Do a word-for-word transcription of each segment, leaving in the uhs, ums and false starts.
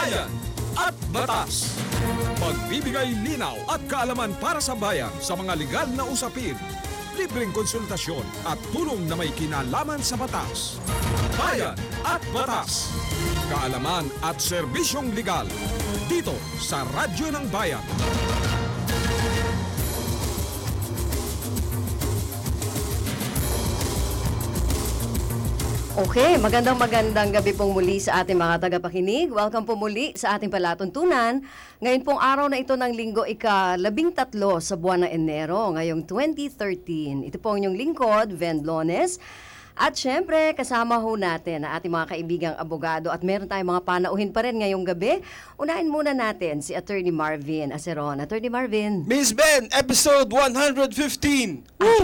Bayan at Batas. Pagbibigay linaw at kaalaman para sa bayan sa mga legal na usapin. Libreng konsultasyon at tulong na may kinalaman sa batas. Bayan at Batas. Kaalaman at serbisyong legal. Dito sa Radyo ng Bayan. Okay, magandang magandang gabi pong muli sa ating mga tagapakinig. Welcome po muli sa ating palatuntunan. Ngayon pong araw na ito ng linggo, ika-labing tatlo sa buwan ng Enero, ngayong twenty thirteen. Ito po ang inyong lingkod, Ven Lones. At syempre, kasama ho natin ang ating mga kaibigang abogado at meron tayong mga panauhin pa rin ngayong gabi. Unahin muna natin si Attorney Marvin Aceron. Attorney Marvin. Miss Ben, episode one fifteen!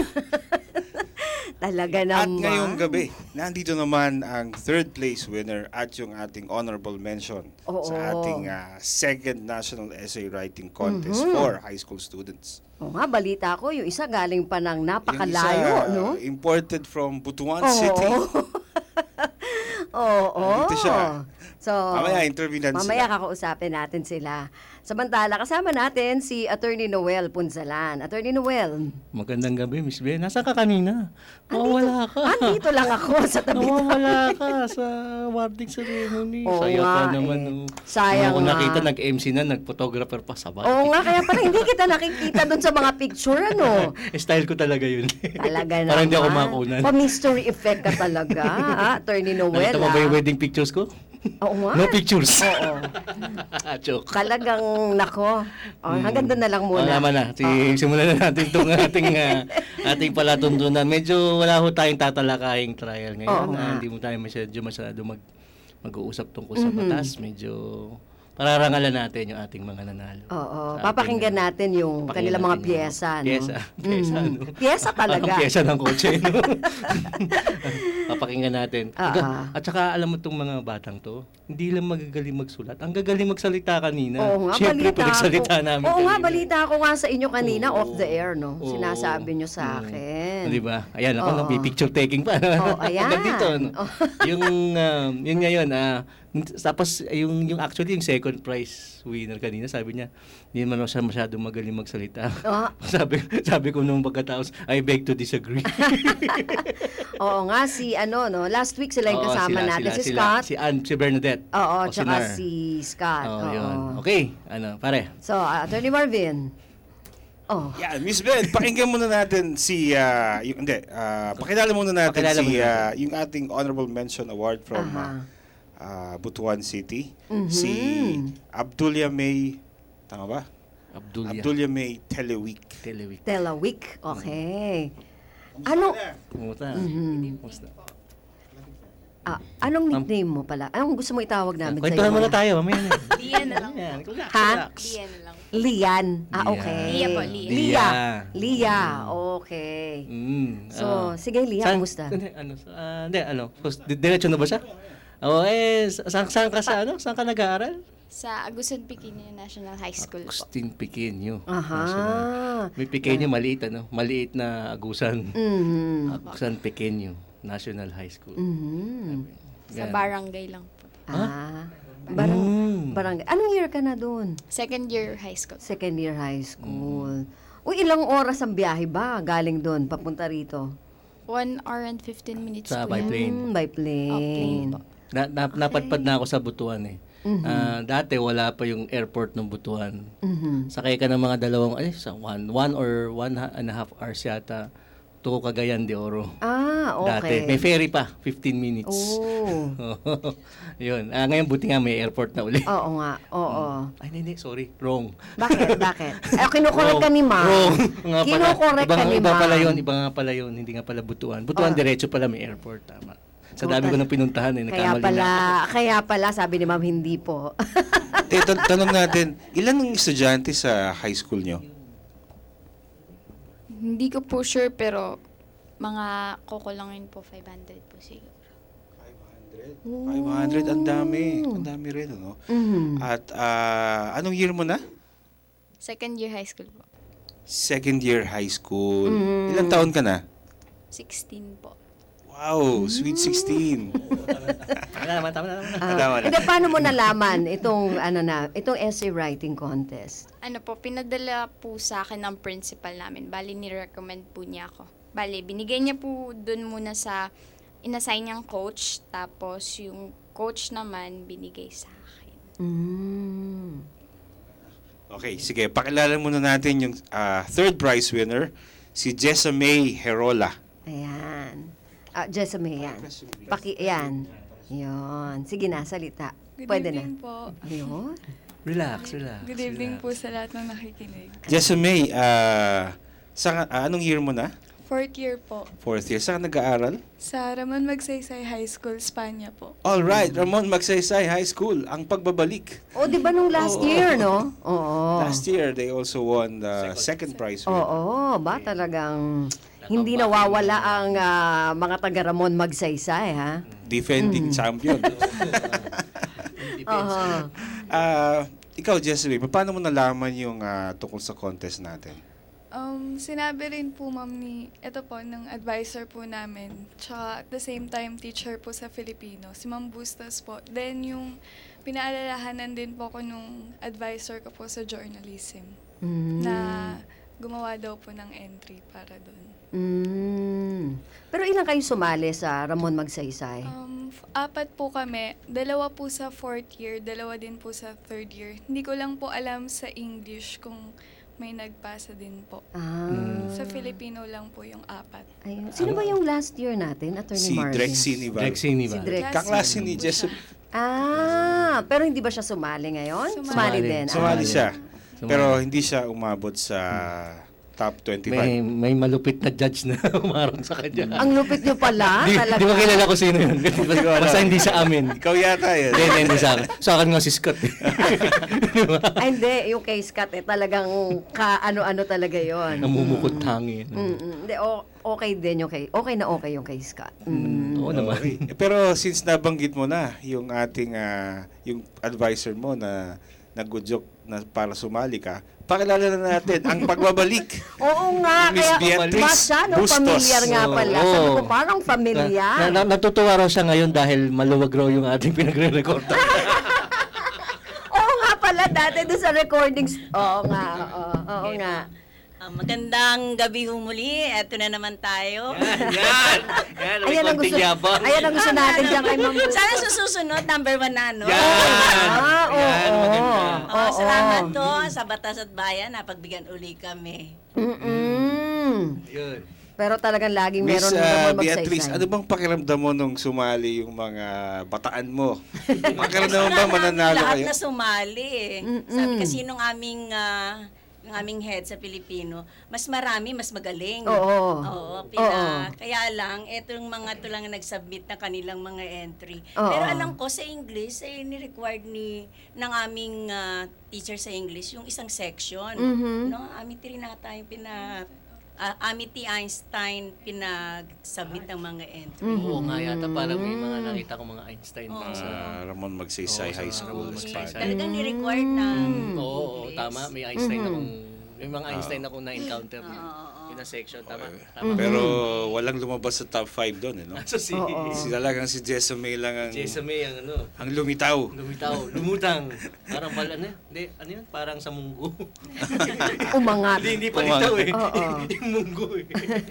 Talaga naman. At ngayong gabi, nandito naman ang third place winner at yung ating honorable mention Oo. sa ating uh, second National Essay Writing Contest mm-hmm. for high school students. O nga, balita ko, yung isa galing pa ng napakalayo, yung isa, no? imported from Butuan Oo. City. Oo. Dito siya. So, mamaya, interview natin mamaya sila. kakausapin natin sila. Samantala, kasama natin si Attorney Noel Punzalan. Attorney Noel. Magandang gabi, Miss Ben. Nasaan ka kanina? Mawawala ka. Andito lang ako sa tabi. Mawawala ka sa awarding ceremony. Oo Sayang nga, ka naman. eh. Oh. Sayang Kung nga. nakita, nag-M C na, nag-photographer pa sabay. Oo nga, kaya pala hindi kita nakikita doon sa mga picture, ano? Style ko talaga yun. Talaga naman. Parang hindi ako makunan. Pa-mystery effect ka talaga, ha? Attorney Noel. Nakita mo ba yung ah. wedding pictures ko? Oo nga. No pictures. Oo. Joke. Talagang, nako. Oh, hanggang doon na lang muna. O naman na. Si, simulan na natin itong ating, uh, ating palatuntunan. Medyo wala ho tayong tatalakahing trial ngayon. Oo, Uh, hindi mo tayo masyado, masyado mag, mag-uusap tungkol sa Mm-hmm. batas. Medyo pararangalan natin yung ating mga nanalo. Oo. Sa Papakinggan ating, uh, natin yung papakinggan kanilang mga natin pyesa, yung- no? Pyesa. Pyesa, Mm. no? Pyesa talaga. Parang pyesa ng kotse, no? Papakinggan natin. Ah, Aga- ah. At saka, alam mo itong mga batang to, hindi lang magagaling magsulat. Ang gagaling magsalita kanina. Oo nga, Siyempre, balita pinagsalita ako. namin Oo nga, kanina. balita ako nga sa inyo kanina, Oo. off the air, no? Oo. Sinasabi nyo sa Oo. akin. Di ba? Ayan, ako Oo. nang picture taking pa. Oo, ayan. Hanggang dito, no? Oo. yung, um, yun ngayon, ah, tapos, yung, yung actually, yung second prize winner kanina, sabi niya, hindi naman siya masyadong magaling magsalita. Ah. sabi, sabi ko nung pagkataos, I beg to disagree. Oo nga, si ano, no? Last week sila yung Oo, kasama sila, natin, sila, si sila. Scott. Si Ann, si Bernadette. Oo, O, tsaka Nar. si Scott. Oo, Oo. yun. Okay, ano, pare. So, uh, Attorney Marvin. Oh. Yeah, Miss Ben, pakinggan muna natin si, uh, yung, hindi, uh, pakilala muna natin Pakilala si, muna uh, yung ating Honorable Mention Award from Aha. uh, uh, Butuan City. Mhm. Si Abdulia May, tama ba? Abdulia. Abdulia May Teleweek. Teleweek. Telawik. Okay. Ano? Kumusta? Mhm. Kumusta? Ah, anong nickname mo pala? Anong gusto mo itawag namin sa'yo? Kwentuhan muna tayo, mamaya na. Lian na lang. Ayan, relax, Ha? relax. Lian na lang. Lian. Ah, Lia. okay. Lia po, Lia. Lia. Lia. Okay. Mm, So, ah. sige, Lia, Saan- kumusta? Hindi, ano, ah, hindi, ano, pos- di- diretso na ba siya? Oo, eh, saan, saan ka sa, ano, saan ka nag-aaral? Sa Agusan Pequeño National High School po. Agustin Pequeño. Aha. National. May Pequeño, maliit, ano, maliit na agusan. Mhm. Agusan Pequeño, National High School. Mhm. Sa Yan. barangay lang po. Ah. Barang, Mm. barangay. Anong year ka na doon? Second year high school. Second year high school. Uy, ilang oras ang biyahe ba galing doon papunta rito? One hour and fifteen minutes Sa po by yan. plane. Mm, by plane. Oh, plane po. Na, na, Napadpad na ako sa Butuan eh. Mhm. Ah, dati wala pa yung airport ng Butuan. Mhm. Sakay ka ng mga dalawang, ay, sa one, one or one ha- and a half hours yata to Cagayan de Oro. Ah, Dati. okay. May ferry pa, fifteen minutes. Oh. Yun. Ah, ngayon, buti nga may airport na uli. Oo nga. Oo. Ay, hindi, sorry. Wrong. Bakit? Bakit? Eh, kinukorek ka ni Ma. Wrong. Nga pala. Kinukorek Iba, ka ni iba Ma. pala yun. Iba nga pala yun. Hindi nga pala Butuan. Butuan, Ah. diretso pala may airport. Tama. Sa Oo, dami ko tal- nang pinuntahan eh. Kaya Nagkamali pala, na. kaya pala, sabi ni Ma'am, hindi po. Eh, tan- tanong natin, ilan ang estudyante sa high school nyo? Hindi ko po sure pero mga kukulangin po five hundred po siguro. five hundred. five hundred, ang dami. Ang dami rin, ano? Mhm. At ah, anong year mo na? Second year high school po. Second year high school. Mm. Ilang taon ka na? sixteen po. Wow, Sweet sixteen. Tama na naman, tama na naman. Ah, Tama na. hindi, paano mo nalaman itong ano na, itong essay writing contest? Ano po, pinadala po sa akin ng principal namin. Bali, ni-recommend po niya ako. Bali, binigay niya po dun muna sa inassign niyang coach. Tapos yung coach naman binigay sa akin. Mm. Okay, sige. Pakilala muna natin yung ah, third prize winner, si Jessa May Herola. Ayan. Ah, Jessamy, yan. Paki, yan. Yun. Sige na, salita. Good Pwede na. evening po. Ayun. Relax, relax. Good evening relax. po sa lahat ng nakikinig. Jessa May, ah, sa, ah, anong year mo na? Fourth year po. Fourth year. Saan ka nag-aaral? Sa Ramon Magsaysay High School, Spanya po. All right, Ramon Magsaysay High School, ang pagbabalik. O, di ba nung last Oo. year, no? Oo. Last year, they also won the second prize winner. Oo, ba talagang hindi nawawala ang ah, mga taga Ramon Magsaysay, ha? Defending champion. Oo. Ah, ikaw, Jessa May, paano mo nalaman yung ah, tungkol sa contest natin? Um, sinabi rin po ma'am ni, ito po, ng advisor po namin. Tsaka at the same time, teacher po sa Filipino, si Ma'am Bustos po. Then yung pinaalalahanan din po ko nung advisor ko po sa journalism Mm. na gumawa daw po ng entry para doon. Mm. Pero ilang kayo sumali sa Ramon Magsaysay? Um, f- apat po kami. Dalawa po sa fourth year, dalawa din po sa third year. Hindi ko lang po alam sa English kung may nagpasa din po. Ah. Sa Filipino lang po yung apat. Ayun. Sino ba yung last year natin, Attorney Si Marvin? Drexy Nival. Drexini Si ba? Drex. Kaklase ni po Jessa. siya. Ah, pero hindi ba siya sumali ngayon? Sumali. Sumali, din. Sumali Ah. siya. Sumali. Pero hindi siya umabot sa top May, twenty-five. may malupit na judge na umarang sa kanya. Ang lupit nyo pala, Di, talaga. di ba kilala ko sino yun? Basta hindi sa amin. Ikaw yata yun. Hindi, hindi, hindi sa akin. Sa akin nga si Scott. Di ba? Ay, hindi. Yung kay Scott, eh, talagang ka-ano-ano talaga yon. Namumukot hangin. Mm-mm. Hindi, o- okay din yung kay, okay na okay yung kay Scott. Mm. Oo naman. Okay. Eh, Pero since nabanggit mo na yung ating, ah, yung advisor mo na nag-joke na para sumali ka, pakilala na natin ang pagbabalik. Oo nga, Miss kaya Beatrice masyadong Bustos. familiar nga pala. Oo. Sabi ko, parang familiar. Na, na, natutuwa raw siya ngayon dahil maluwag raw yung ating pinagre-record. Oo nga pala, dati doon sa recordings. Oo nga, oo, oo nga. Ah, magandang gabi ho muli. Ito na naman tayo. Yan, yan. Yan, may Ayan ang gusto, konting yabang. ayan ang gusto natin dyan kay Ma'am Bustos. Sana sa susunod, number one na, no? Yan. Ah, oo. Yan, maganda. Oh, Oo. salamat to sa Batas at Bayan. Napagbigyan uli kami. Mm-mm. Yun. Pero talagang laging Miss meron ah, naman Beatrice, ano bang pakiramdam mo nung sumali yung mga bataan mo? Pakiramdam mo ba mananalo Lahat kayo? na sumali eh. Sabi kasi nung aming ah, yung aming head sa Pilipino, mas marami, mas magaling. Oo. Oo, pina, Oo. kaya lang, etong mga to lang nag-submit na kanilang mga entry. Oo. Pero alam ko sa English, eh, ni-required ni, ng aming ah, teacher sa English, yung isang section. Mhm. No? Amity Rinata yung pina... Uh, Amity Einstein pinag-submit ng mga entry. Oo nga yata, parang may mga nakita ko mga Einstein Oo. sa... Ah, Ramon Magsaysay Oo, sa High School. Ramon Magsaysay. Espanya. Talagang ni-required ng Oo, oo, English. tama. May Einstein akong... May mga Einstein akong na-encounter. Oo, oo. Yun ang section, tama. Okay. Tama. Pero walang lumabas sa top five doon, eh, no? So si Oo. Si talagang si Jessa May lang ang, Jason May ang ano, ang lumitaw. lumitaw, lumutang. Parang pala, ano yun? Hindi, ano yun? Parang sa munggo. Umangat. Hindi, hindi pa litaw eh. Oo. Yung munggo eh.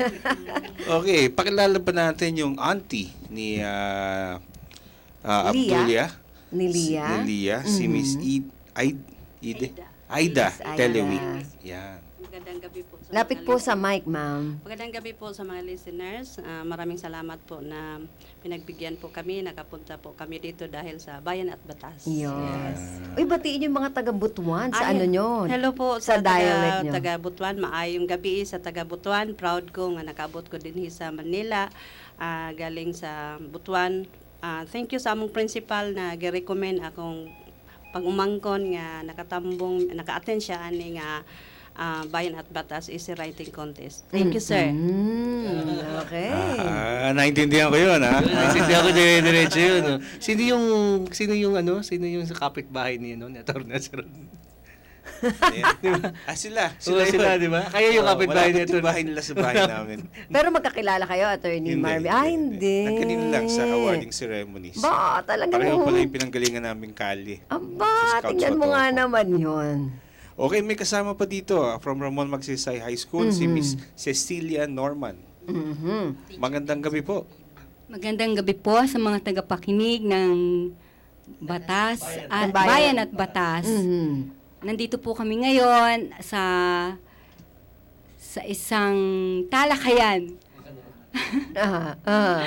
Okay, pakilala pa natin yung auntie ni ah, ah, Lia? Abdulia. Ni Lia. Si, ni Lia, si Mhm. Miss Id, Aid, Ide? Aida. Aida, Miss Aida. Teleweek. Yan. Magandang gabi po sa Lapit mga po lis- sa mic, ma'am. Magandang gabi po sa mga listeners. Ah, maraming salamat po na pinagbigyan po kami, nakapunta po kami dito dahil sa Bayan at Batas. Yes. Uy, batiin yung mga taga-Butuan sa Ay, ano nyo. Hello po Sa sa, dialect taga, nyo. taga Butuan. Maayong gabi sa taga Butuan. Proud ko nga nakabot ko din sa Manila. Ah, galing sa Butuan. Ah, thank you sa among principal na gi-recommend akong pag-umangkon nga nakatambong, naka-attend siya ani nga ah, Bayan at Batas Easy Writing Contest. Thank you, sir. Mm, okay. Ah, naintindihan ko yun, ha? Hindi ako dire-diretso yun. No? Sino yung, sino yung ano, sino yung sa kapitbahay niyo no? Ni Atty. Nasir? Ayan. Ah, sila. Sila, Sila, sila yun. di ba? Kaya yung Oo, kapitbahay malapit nito. yung bahay nila sa bahay namin. Pero magkakilala kayo, Attorney Marvin? Ah, hindi. Nagkanina lang sa awarding ceremonies. Ba, talaga Pareho mo. pala yung pinanggalingan naming kali. Aba, Sa Scouts tingnan mo nga Cotoco. naman yun. Okay, may kasama pa dito ah, from Ramon Magsaysay High School, si Miss Cecilia Norman. Mhm. Magandang gabi po. Magandang gabi po sa mga tagapakinig ng Batas, at Ng Bayan. Bayan at Batas. Mhm. Nandito po kami ngayon sa sa isang talakayan. Ah, ah.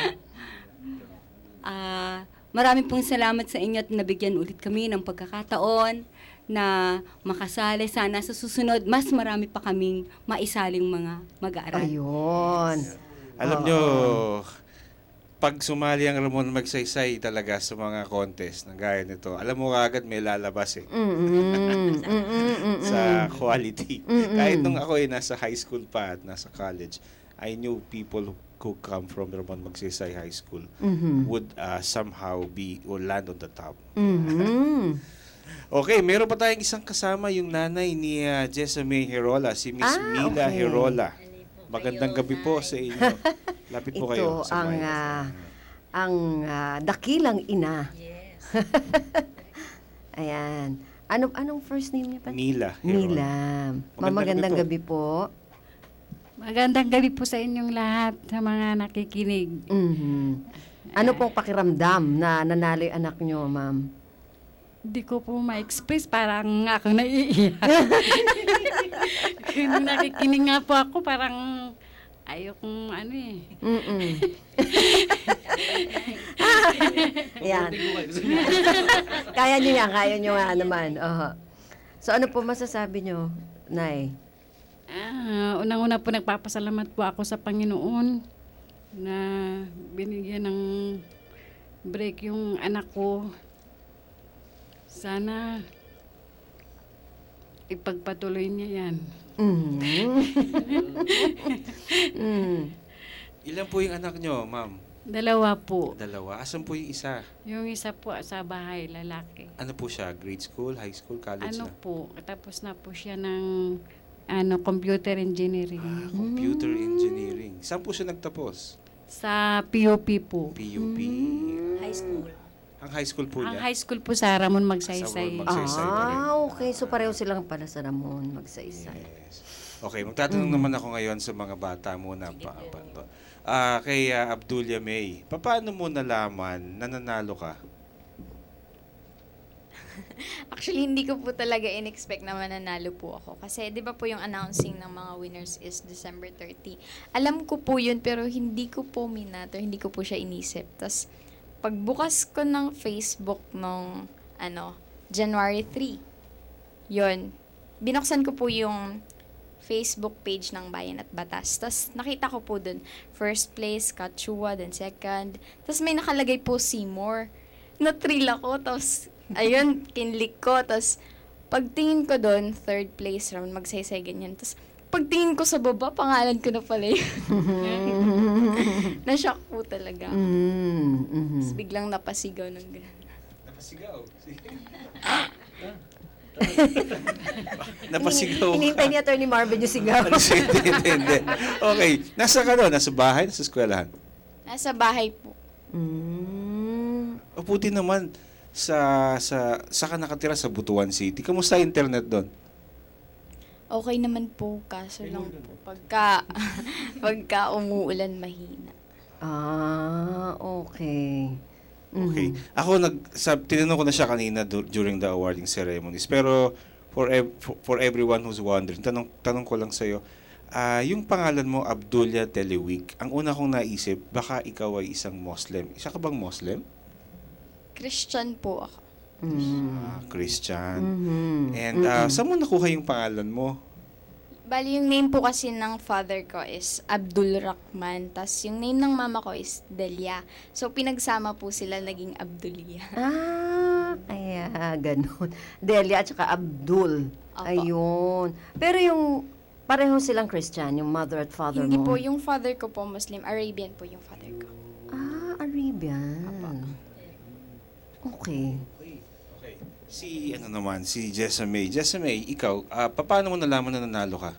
Ah, marami pong salamat sa inyo at nabigyan ulit kami ng pagkakataon na makasali. Sana sa susunod, mas marami pa kaming maisaling mga mag-aaral. Ayun. Alam nyo, pag sumali ang Ramon Magsaysay talaga sa mga contest ng gaya nito, alam mo agad may lalabas eh. Mm-mm. Mm-mm. Sa quality. Kahit nung ako ay nasa high school pa at nasa college, I knew people who come from Ramon Magsaysay High School Mhm. would uh, somehow be or land on the top. Mhm. Okay, meron pa tayong isang kasama, yung nanay ni uh, Jessamine Herola, si Miss Ah, Mila okay. Herola. Magandang gabi po sa inyo. Lapit po kayo. Ito sa ang mic. ah, ang ah, dakilang ina. Yes. Ayan. Ano anong first name niya pa? Nila Herola. Nila. Ma'am, magandang Magandang gabi po. Magandang gabi po sa inyong lahat, sa mga nakikinig. Mhm. Ano pong pakiramdam na nanalo yung anak niyo, ma'am? Hindi ko po ma-express, parang ako naiiyak. Kung nakikinig nga po ako, parang ayokong ano eh. Mm-mm. Yan. Kaya niyo yan, kaya niyo nga naman. Oho. So ano po masasabi niyo, Nay? Ah, unang-una po nagpapasalamat po ako sa Panginoon na binigyan ng break yung anak ko. Sana ipagpatuloy niya yan. Mhm. Mm. Ilan po yung anak nyo, ma'am? Dalawa po. Dalawa. Asan po yung isa? Yung isa po sa bahay, lalaki. Ano po siya? Grade school, high school, college Ano na? po, tapos na po siya ng ano, computer engineering. Ah, computer engineering. Saan po siya nagtapos? Sa P U P po. P U P. High school. Ang high school po Ang niya? high school po sa Ramon Sa Magsaysay. Ramon Magsaysay pa rin. Ah, okay. So pareho silang pala sa Ramon, magsaysay. Yes. Okay, magtatanong naman ako ngayon sa mga bata muna. Pa, pa, pa. Ah, kay ah, Abdulia May, paano mo nalaman na nanalo ka? Actually, hindi ko po talaga in-expect na mananalo po ako. Kasi, di ba po yung announcing ng mga winners is December thirtieth. Alam ko po yun, pero hindi ko po minato, hindi ko po siya inisip. Tapos, pagbukas ko ng Facebook nung, ano, January third, yun, binuksan ko po yung Facebook page ng Bayan at Batas. Tapos, nakita ko po dun, first place, Kachua, then second. Tapos, may nakalagay po Seymour. Na-thrill ako, tapos, ayun, kinlik ko. Tapos, pagtingin ko doon, third place, Ramon Magsaysay, ganyan. Tapos, pagtingin ko sa baba, pangalan ko na pala yun. Na-shock po talaga. Mm, mhm. Tapos, biglang napasigaw ng gano'n. Napasigaw. Napasigaw. Hinihintay ni Attorney Marvin yung sigaw. hindi, hindi, hindi. Okay, nasa ka no? Nasa bahay, nasa eskwelahan? Nasa bahay po. Mm. O puti naman, sa sa sa ka nakatira sa Butuan City. Kamusta internet doon? Okay naman po, kaso lang po, pagka, pagka umuulan, mahina. Ah, okay. Mhm. Okay. Ako nag sa tinanong ko na siya kanina dur- during the awarding ceremonies. Pero for ev- for, for everyone who's wondering, tanong tanong ko lang sa iyo, ah yung pangalan mo Abdulia Telewig. Ang una kong naisip, baka ikaw ay isang Muslim. Isa ka bang Muslim? Christian po ako. Mm. Ah, Christian. Mhm. And ah, saan mo nakuha yung pangalan mo? Bali, yung name po kasi ng father ko is Abdul Rahman. Tapos yung name ng mama ko is Delia. So, pinagsama po sila, naging Abdulia. Ah, kaya ganun. Delia at saka Abdul. Opo. Ayun. Pero yung pareho silang Christian, yung mother at father Hindi mo. po, yung father ko po Muslim. Arabian po yung father ko. Ah, Arabian. Okay. Okay. Si ano naman, si Jessamy. Jessamy, ikaw, ah, paano mo nalaman na nanalo ka?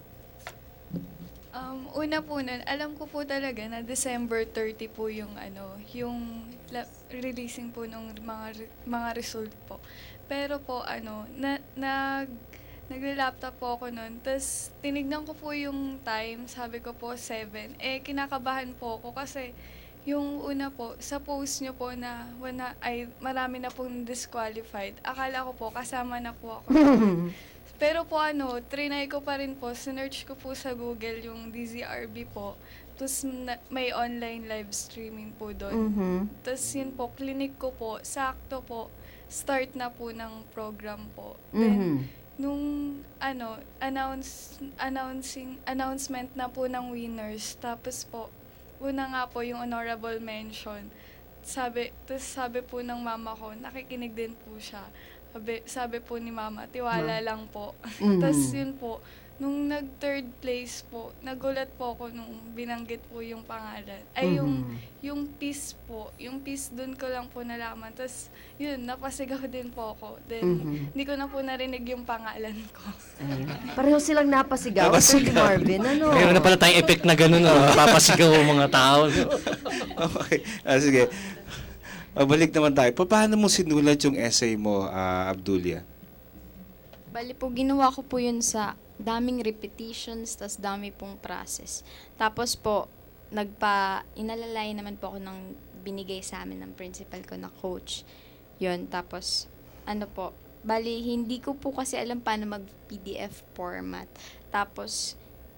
Um, una po nun, alam ko po talaga na December thirty po yung ano, yung la- releasing po ng mga re- mga result po. Pero po ano, na, nag nagla-laptop po ako nun. Tapos tinignan ko po yung time, sabi ko po seven. Eh kinakabahan po ako kasi yung una po, sa post nyo po na wana, ay marami na pong disqualified. Akala ko po kasama na po ako. Pero po ano, trinay ko pa rin po, sinearch ko po sa Google yung D Z R B po. Tapos na- may online live streaming po doon. Mhm. Tapos yun po, clinic ko po, sakto po, start na po ng program po. Then, Mhm. nung ano, announce, announcing, announcement na po ng winners, tapos po, una nga po yung honorable mention. Sabi, tapos sabi po ng mama ko, nakikinig din po siya. Sabi, sabi po ni mama, tiwala lang po. Mhm. Tapos yun po, nung nag-third place po, nagulat po ako nung binanggit po yung pangalan. Ay, yung, Mhm. yung peace po. Yung peace, dun ko lang po nalaman. Tapos, yun, napasigaw din po ako. Then, Mhm. hindi ko na po narinig yung pangalan ko. Ayun. Pareho silang napasigaw. Napasigaw. Sir Marvin, ano? Mayroon na pala tayong effect na gano'n, no? Papasigaw ang mga tao. Okay. Ah, sige. Pabalik naman tayo. Pa- Paano mo sinulat yung essay mo, ah, Abdulia? Bali po, ginawa ko po yun sa daming repetitions, tas dami pong process. Tapos po, nagpa, inalalay naman po ako ng binigay sa amin ng principal ko na coach. Yun, tapos, ano po, bali, hindi ko po kasi alam paano mag-P D F format. Tapos,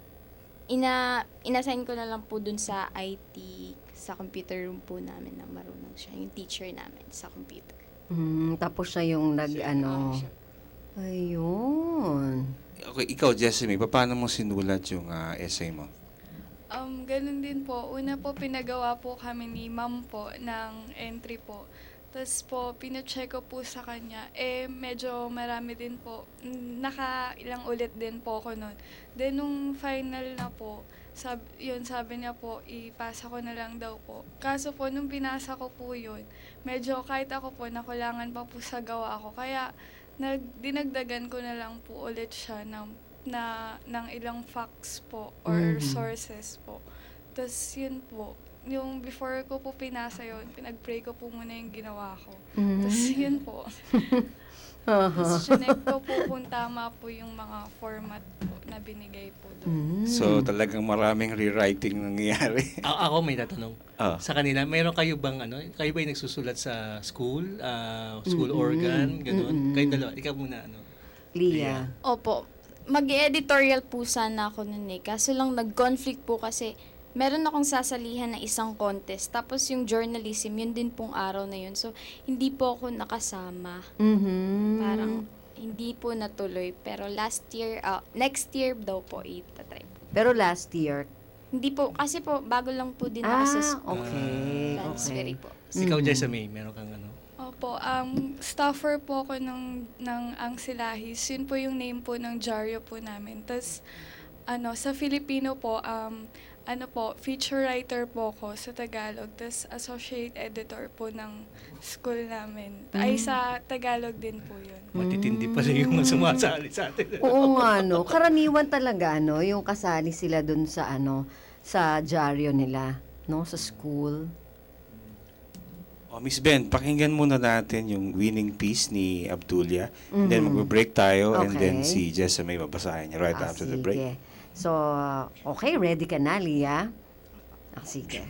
ina, inassign ko na lang po dun sa I T, sa computer room po namin na marunong siya, yung teacher namin sa computer. Mm, tapos siya yung nag, ano, ayun. Okay, ikaw, Jessamy, pa- paano mo sinulat yung ah, essay mo? Um, ganun din po. Una po, pinagawa po kami ni ma'am po ng entry po. Tapos po, pinacheck ko po sa kanya. Eh, medyo marami din po. Mm, Naka-ilang ulit din po ako nun. Then, nung final na po, sab yun, sabi niya po, ipasa ko na lang daw po. Kaso po, nung binasa ko po yun, medyo kahit ako po, nakulangan pa po sa gawa ko. Kaya, nag, dinagdagan ko na lang po ulit siya ng, na, ng ilang facts po or Mhm. sources po. Tapos, yun po, yung before ko po pinasa yun, pinag-pray ko po muna yung ginawa ko. Mhm. Tapos, yun po. Aha. Tapos, chinek ko po kung tama po yung mga format po na binigay po doon. Mm. So, talagang maraming rewriting nangyayari. A- ako may tatanong. Ah. Sa kanila, meron kayo bang ano, kayo ba yung nagsusulat sa school, ah, school Mm-mm. organ, ganun? Mm-mm. Kayo dalawa, ikaw muna ano. Leah. Opo. Mag-editorial po sana ako nun eh. Kaso lang nag-conflict po kasi meron akong sasalihan na isang contest. Tapos yung journalism, yun din pong araw na yun. So, hindi po ako nakasama. Mhm. Parang hindi po natuloy. Pero last year, ah, next year daw po, itatry po. Pero last year, Hindi po, kasi po, bago lang po din ako ah, sa school. okay, Transferee okay. po. Ikaw, Mhm. Jessamy, meron kang ano? Opo, um, staffer po ako ng, ng Ang Silahis. Yun po yung name po ng dyaryo po namin. Tapos, ano, sa Filipino po, um, ano po, feature writer po ako sa Tagalog. Tapos, associate editor po ng school namin. Ay, sa Tagalog din po yun. Matitindi pala yung sumasali sa atin. Oo nga, no. Karaniwan talaga, no, yung kasali sila dun sa, ano, sa dyaryo nila, no, sa school. Oh, Miss Ben, pakinggan muna natin yung winning piece ni Abdulia. And then Mhm. magbe-break tayo and then Okay. si Jessamy mabasahin niya right Ah, after the sige. break. So, okay, ready ka na, Leah? Ah, sige.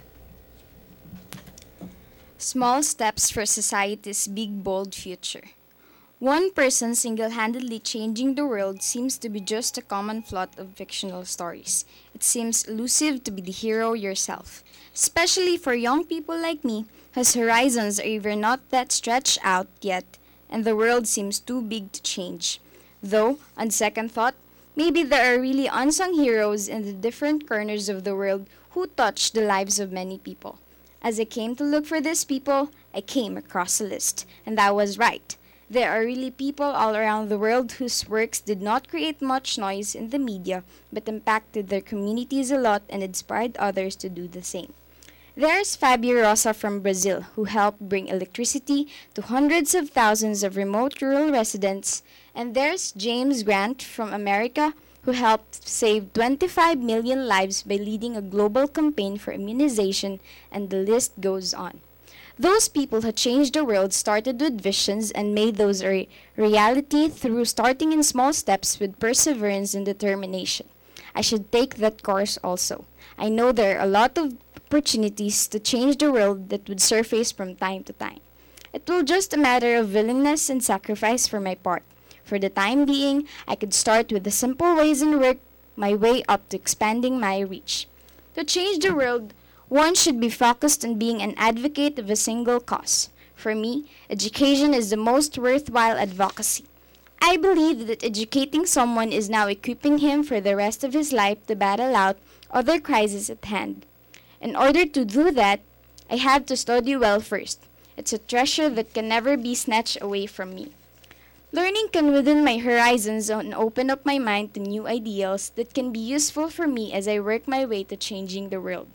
Small steps for society's big, bold future. One person single-handedly changing the world seems to be just a common plot of fictional stories. It seems elusive to be the hero yourself, especially for young people like me, whose horizons are either not that stretched out yet, and the world seems too big to change. Though, on second thought, maybe there are really unsung heroes in the different corners of the world who touch the lives of many people. As I came to look for these people, I came across a list, and I was right. There are really people all around the world whose works did not create much noise in the media, but impacted their communities a lot and inspired others to do the same. There's Fabio Rosa from Brazil, who helped bring electricity to hundreds of thousands of remote rural residents. And there's James Grant from America, who helped save twenty-five million lives by leading a global campaign for immunization, and the list goes on. Those people who changed the world started with visions and made those a re- reality through starting in small steps with perseverance and determination. I should take that course also. I know there are a lot of opportunities to change the world that would surface from time to time. It will just a matter of willingness and sacrifice for my part. For the time being, I could start with the simple ways and work my way up to expanding my reach. To change the world, one should be focused on being an advocate of a single cause. For me, education is the most worthwhile advocacy. I believe that educating someone is now equipping him for the rest of his life to battle out other crises at hand. In order to do that, I have to study well first. It's a treasure that can never be snatched away from me. Learning can widen my horizons and open up my mind to new ideals that can be useful for me as I work my way to changing the world.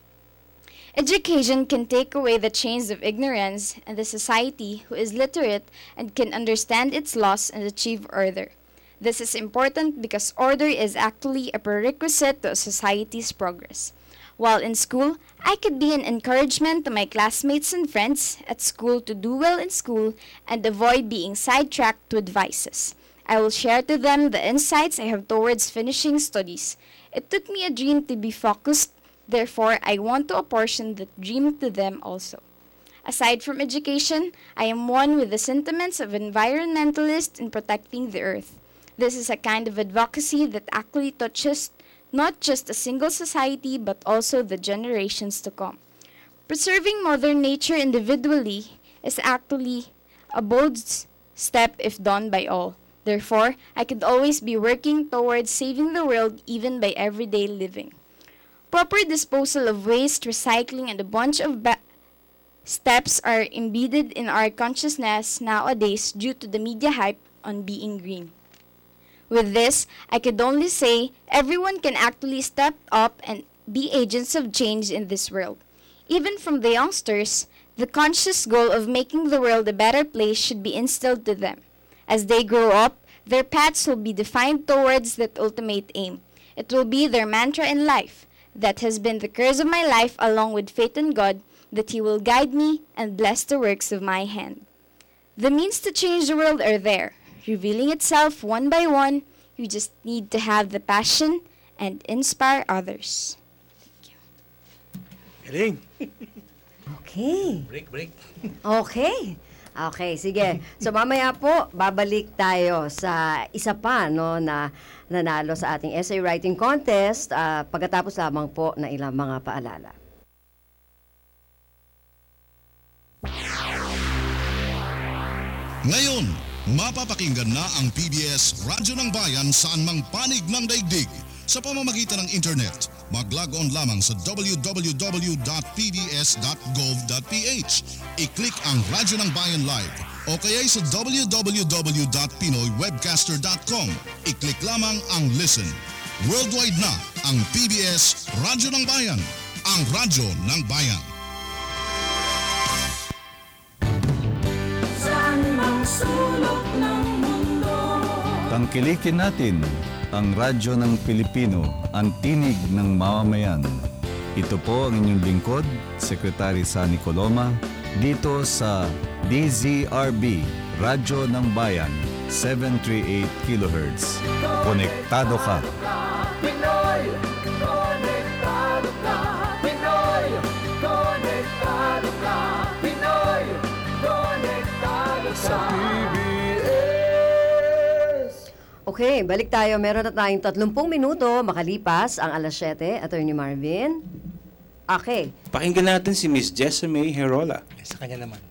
Education can take away the chains of ignorance, and the society who is literate and can understand its laws and achieve order. This is important because order is actually a prerequisite to a society's progress. While in school, I could be an encouragement to my classmates and friends at school to do well in school and avoid being sidetracked with vices. I will share to them the insights I have towards finishing studies. It took me a dream to be focused, therefore I want to apportion that dream to them also. Aside from education, I am one with the sentiments of environmentalists in protecting the earth. This is a kind of advocacy that actually touches not just a single society, but also the generations to come. Preserving Mother Nature individually is actually a bold s- step if done by all. Therefore, I could always be working towards saving the world even by everyday living. Proper disposal of waste, recycling, and a bunch of ba- steps are embedded in our consciousness nowadays due to the media hype on being green. With this, I could only say everyone can actually step up and be agents of change in this world. Even from the youngsters, the conscious goal of making the world a better place should be instilled to them. As they grow up, their paths will be defined towards that ultimate aim. It will be their mantra in life. That has been the curse of my life, along with faith in God, that He will guide me and bless the works of my hand. The means to change the world are there, revealing itself one by one. You just need to have the passion and inspire others. Galing. Okay. Break, break. Okay. Okay, sige. So mamaya po, babalik tayo sa isa pa no, na nanalo sa ating essay writing contest ah, pagkatapos lamang po na ilang mga paalala. Ngayon, mapapakinggan na ang P B S Radyo ng Bayan saan mang panig ng daigdig sa pamamagitan ng internet. Mag-log on lamang sa w w w dot p b s dot gov dot p h. I-click ang Radyo ng Bayan Live o kaya sa w w w dot pinoy webcaster dot com. I-click lamang ang Listen. Worldwide na ang P B S Radyo ng Bayan, ang radyo ng bayan. Tangkilikin natin ang radyo ng Pilipino, ang tinig ng mamamayan. Ito po ang inyong lingkod, Secretary Sunny Coloma, dito sa D Z R B, Radyo ng Bayan, seven thirty-eight kilohertz. Konektado ka! Pinoy, konektado ka! Pinoy, konektado ka! Pinoy, konektado ka! Sa P B S. Okay, balik tayo. Meron na tayong tatlumpung minuto makalipas ang alas siyete. Attorney Marvin. Okay. Pakinggan natin si Miss Jessamay Herola. Sa kanya naman.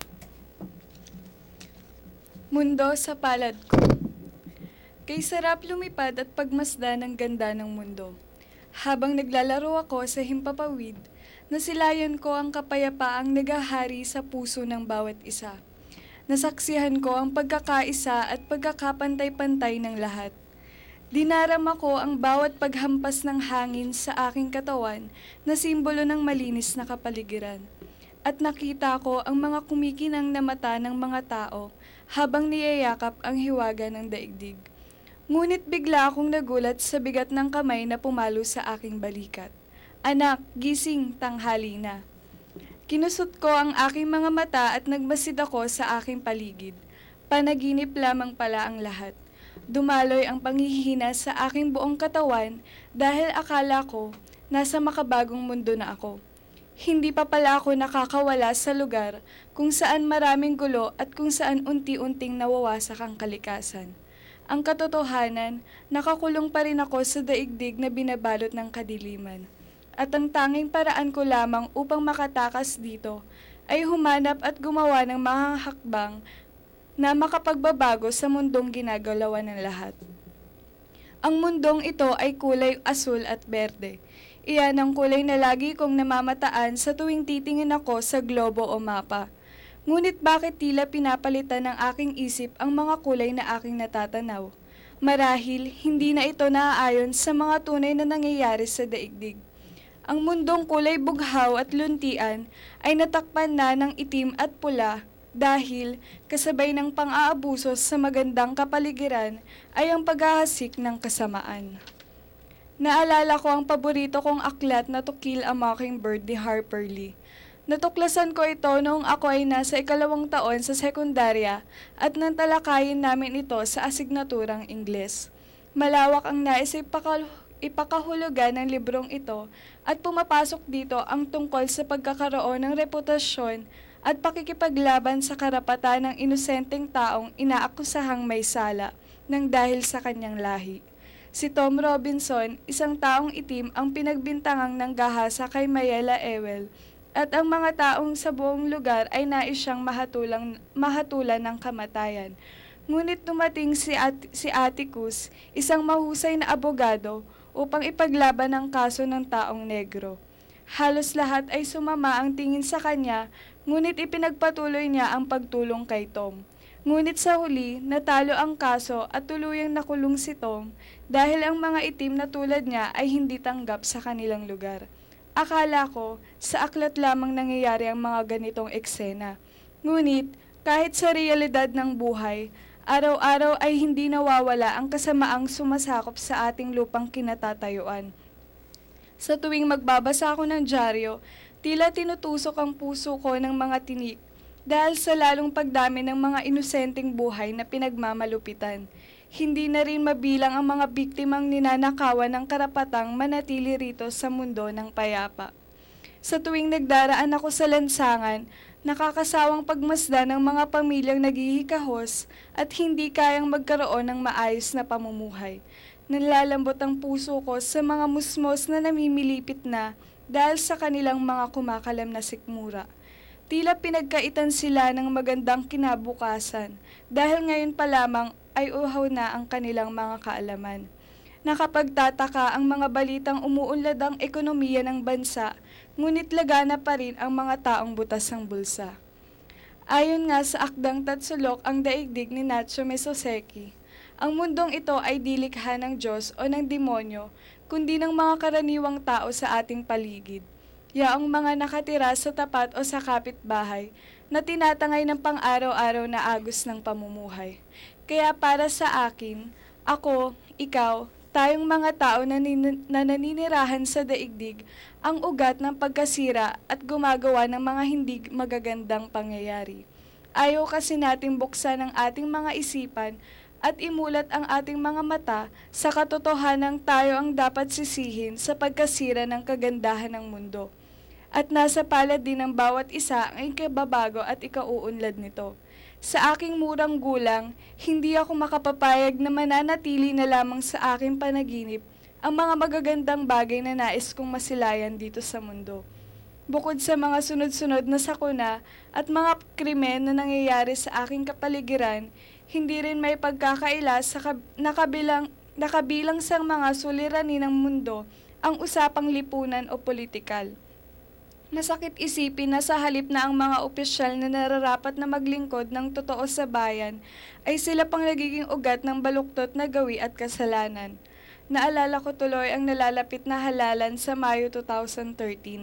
Mundo sa palad ko. Kay sarap lumipad at pagmasdan ng ganda ng mundo. Habang naglalaro ako sa himpapawid, nasilayan ko ang kapayapaang nagahari sa puso ng bawat isa. Nasaksihan ko ang pagkakaisa at pagkakapantay-pantay ng lahat. Dinarama ko ang bawat paghampas ng hangin sa aking katawan na simbolo ng malinis na kapaligiran. at nakita ko ang mga kumikinang na mata ng mga tao habang niyayakap ang hiwaga ng daigdig. Ngunit bigla akong nagulat sa bigat ng kamay na pumalo sa aking balikat. Anak, gising, tanghali na. Kinusot ko ang aking mga mata at nagmasid ako sa aking paligid. Panaginip lamang pala ang lahat. Dumaloy ang panghihina sa aking buong katawan dahil akala ko nasa makabagong mundo na ako. Hindi pa pala ako nakakawala sa lugar kung saan maraming gulo at kung saan unti-unting nawawasak ang kalikasan. Ang katotohanan, nakakulong pa rin ako sa daigdig na binabalot ng kadiliman. At ang tanging paraan ko lamang upang makatakas dito ay humanap at gumawa ng mga hakbang na makapagbabago sa mundong ginagalawan ng lahat. Ang mundong ito ay kulay asul at berde. Iyan ang kulay na lagi kong namamataan sa tuwing titingin ako sa globo o mapa. Ngunit bakit tila pinapalitan ng aking isip ang mga kulay na aking natatanaw? Marahil hindi na ito naaayon sa mga tunay na nangyayari sa daigdig. Ang mundong kulay bughaw at luntian ay natakpan na ng itim at pula dahil kasabay ng pang-aabuso sa magandang kapaligiran ay ang paghahasik ng kasamaan. Naalala ko ang paborito kong aklat na To Kill a Mockingbird ni Harper Lee. Natuklasan ko ito noong ako ay nasa ikalawang taon sa sekundarya at nang talakayin namin ito sa asignaturang Ingles. Malawak ang nais ipakal- ipakahulugan ng librong ito at pumapasok dito ang tungkol sa pagkakaroon ng reputasyon at pakikipaglaban sa karapatan ng inosenteng taong inaakusahang may sala ng dahil sa kanyang lahi. Si Tom Robinson, isang taong itim ang pinagbintangang nanggahasa kay Mayela Ewell at ang mga taong sa buong lugar ay nais siyang mahatulang, mahatulan ng kamatayan. Ngunit dumating si, At, si Atticus, isang mahusay na abogado, upang ipaglaban ang kaso ng taong negro. Halos lahat ay sumama ang tingin sa kanya, ngunit ipinagpatuloy niya ang pagtulong kay Tom. Ngunit sa huli, natalo ang kaso at tuluyang nakulong si Tom dahil ang mga itim na tulad niya ay hindi tanggap sa kanilang lugar. Akala ko, sa aklat lamang nangyayari ang mga ganitong eksena. Ngunit, kahit sa realidad ng buhay, araw-araw ay hindi nawawala ang kasamaang sumasakop sa ating lupang kinatatayuan. Sa tuwing magbabasa ako ng dyaryo, tila tinutusok ang puso ko ng mga tinik dahil sa lalong pagdami ng mga inosenteng buhay na pinagmamalupitan. Hindi na rin mabilang ang mga biktimang ninanakawan ng karapatang manatili rito sa mundo ng payapa. Sa tuwing nagdaraan ako sa lansangan, nakakasawang pagmasdan ng mga pamilyang naghihikahos at hindi kayang magkaroon ng maayos na pamumuhay. Nalalambot ang puso ko sa mga musmos na namimilipit na dahil sa kanilang mga kumakalam na sikmura. Tila pinagkaitan sila ng magandang kinabukasan dahil ngayon pa lamang ay uhaw na ang kanilang mga kaalaman. Nakapagtataka ang mga balitang umuunlad ang ekonomiya ng bansa, ngunit lagana pa rin ang mga taong butas ng bulsa. Ayon nga sa akdang Tatsulok ang daigdig ni Natsume Soseki, ang mundong ito ay di likha ng Diyos o ng demonyo, kundi ng mga karaniwang tao sa ating paligid. Yaong mga nakatira sa tapat o sa kapitbahay na tinatangay ng pang-araw-araw na agos ng pamumuhay. Kaya para sa akin, ako, ikaw, tayong mga tao na, nin- na naninirahan sa daigdig ang ugat ng pagkasira at gumagawa ng mga hindi magagandang pangyayari. Ayaw kasi natin buksan ang ating mga isipan at imulat ang ating mga mata sa katotohanang tayo ang dapat sisihin sa pagkasira ng kagandahan ng mundo. At nasa palad din ng bawat isa ang ikababago at ikauunlad nito. Sa aking murang gulang, hindi ako makapapayag na mananatili na lamang sa aking panaginip ang mga magagandang bagay na nais kong masilayan dito sa mundo. Bukod sa mga sunod-sunod na sakuna at mga krimen na nangyayari sa aking kapaligiran, hindi rin may pagkakaila sa kab- nakabilang, nakabilang sa mga suliranin ng mundo ang usapang lipunan o politikal. Masakit isipin na sa halip na ang mga opisyal na nararapat na maglingkod ng totoo sa bayan ay sila pang nagiging ugat ng baluktot na gawi at kasalanan. Naalala ko tuloy ang nalalapit na halalan sa Mayo twenty thirteen.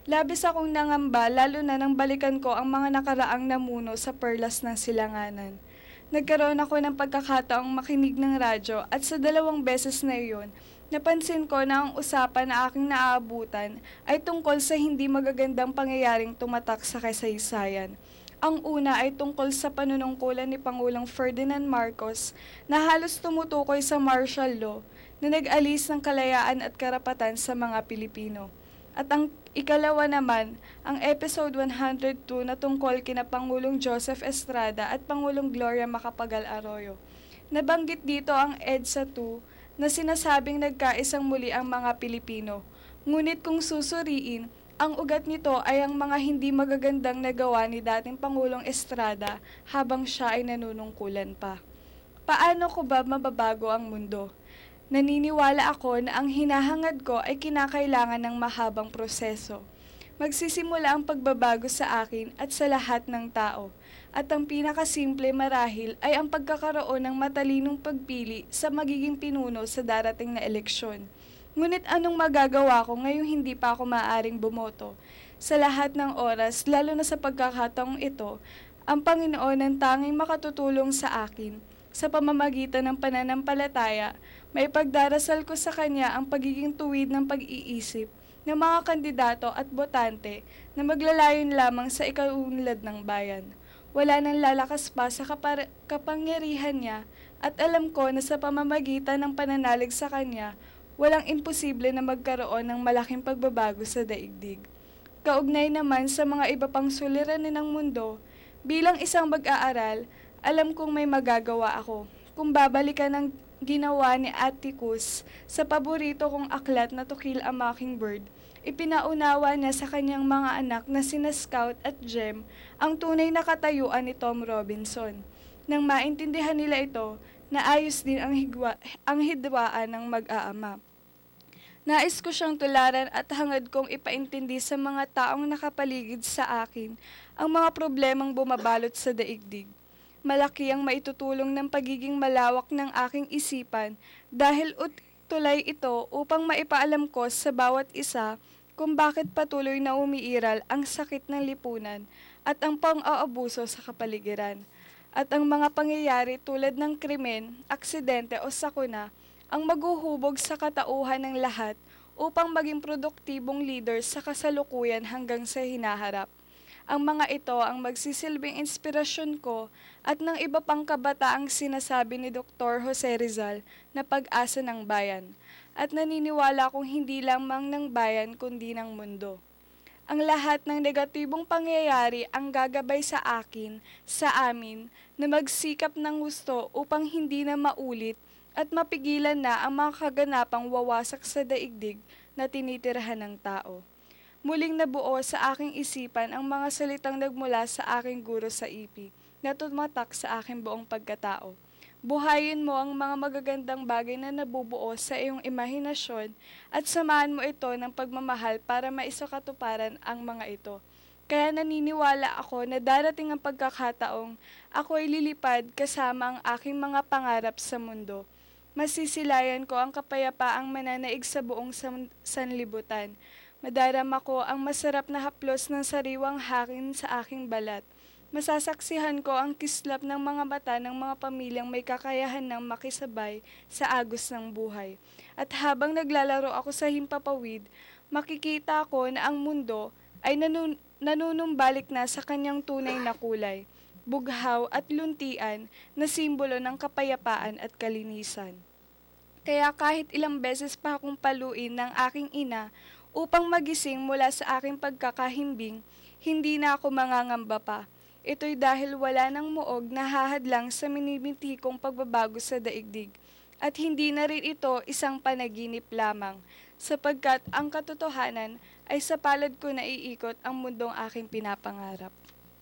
Labis akong nangamba lalo na nang balikan ko ang mga nakaraang namuno sa perlas ng silanganan. Nagkaroon ako ng pagkakataong makinig ng radyo at sa dalawang beses na iyon, napansin ko na ang usapan na aking naaabutan ay tungkol sa hindi magagandang pangyayaring tumatak sa kasaysayan. Ang una ay tungkol sa panunungkulan ni Pangulong Ferdinand Marcos na halos tumutukoy sa martial law na nag-alis ng kalayaan at karapatan sa mga Pilipino. At ang ikalawa naman, ang episode one hundred two na tungkol kina Pangulong Joseph Estrada at Pangulong Gloria Macapagal Arroyo. Nabanggit dito ang EDSA two na sinasabing nagkaisang muli ang mga Pilipino. Ngunit kung susuriin, ang ugat nito ay ang mga hindi magagandang nagawa ni dating Pangulong Estrada habang siya ay nanunungkulan pa. Paano ko ba mababago ang mundo? Naniniwala ako na ang hinahangad ko ay kinakailangan ng mahabang proseso. Magsisimula ang pagbabago sa akin at sa lahat ng tao. At ang pinakasimple marahil ay ang pagkakaroon ng matalinong pagpili sa magiging pinuno sa darating na eleksyon. Ngunit anong magagawa ko ngayong hindi pa ako maaaring bumoto? Sa lahat ng oras, lalo na sa pagkakataong ito, ang Panginoon ang tanging makatutulong sa akin. Sa pamamagitan ng pananampalataya, may pagdarasal ko sa Kanya ang pagiging tuwid ng pag-iisip ng mga kandidato at botante na maglalayon lamang sa ikaunlad ng bayan. Wala nang lalakas pa sa kapar- kapangyarihan niya at alam ko na sa pamamagitan ng pananalig sa Kanya, walang imposible na magkaroon ng malaking pagbabago sa daigdig. Kaugnay naman sa mga iba pang suliranin ng mundo, bilang isang mag-aaral, alam kong may magagawa ako. Kung babalikan ang ginawa ni Atticus sa paborito kong aklat na To Kill a Mockingbird, ipinaunawa niya sa kanyang mga anak na sina Scout at Jem ang tunay na katayuan ni Tom Robinson. Nang maintindihan nila ito, naayos din ang, higwa, ang hidwaan ng mag-aama. Nais ko siyang tularan at hangad kong ipaintindi sa mga taong nakapaligid sa akin ang mga problemang bumabalot sa daigdig. Malaki ang maitutulong ng pagiging malawak ng aking isipan dahil ut tulay ito upang maipaalam ko sa bawat isa kung bakit patuloy na umiiral ang sakit ng lipunan at ang pang-aabuso sa kapaligiran. At ang mga pangyayari tulad ng krimen, aksidente o sakuna ang maghuhubog sa katauhan ng lahat upang maging produktibong leader sa kasalukuyan hanggang sa hinaharap. Ang mga ito ang magsisilbing inspirasyon ko at ng iba pang kabataang sinasabi ni Doktor Jose Rizal na pag-asa ng bayan at naniniwala kong hindi lamang ng bayan kundi ng mundo. Ang lahat ng negatibong pangyayari ang gagabay sa akin, sa amin, na magsikap ng gusto upang hindi na maulit at mapigilan na ang mga kaganapang wawasak sa daigdig na tinitirhan ng tao. Muling nabuo sa aking isipan ang mga salitang nagmula sa aking guro sa I P I na tumatak sa aking buong pagkatao. Buhayin mo ang mga magagandang bagay na nabubuo sa iyong imahinasyon at samahan mo ito ng pagmamahal para maisakatuparan ang mga ito. Kaya naniniwala ako na darating ang pagkakataong ako ay lilipad kasama ang aking mga pangarap sa mundo. Masisilayan ko ang kapayapaang mananaig sa buong san- sanlibutan. Madarama ko ang masarap na haplos ng sariwang hangin sa aking balat. Masasaksihan ko ang kislap ng mga mata ng mga pamilyang may kakayahan ng makisabay sa agos ng buhay. At habang naglalaro ako sa himpapawid, makikita ko na ang mundo ay nanun- nanunumbalik na sa kanyang tunay na kulay, bughaw at luntian na simbolo ng kapayapaan at kalinisan. Kaya kahit ilang beses pa akong paluin ng aking ina upang magising mula sa aking pagkakahimbing, hindi na ako mangangamba pa. Ito'y dahil wala nang muog na hahadlang sa miniminti kong pagbabago sa daigdig. At hindi na rin ito isang panaginip lamang, sapagkat ang katotohanan ay sa palad ko na iikot ang mundong aking pinapangarap.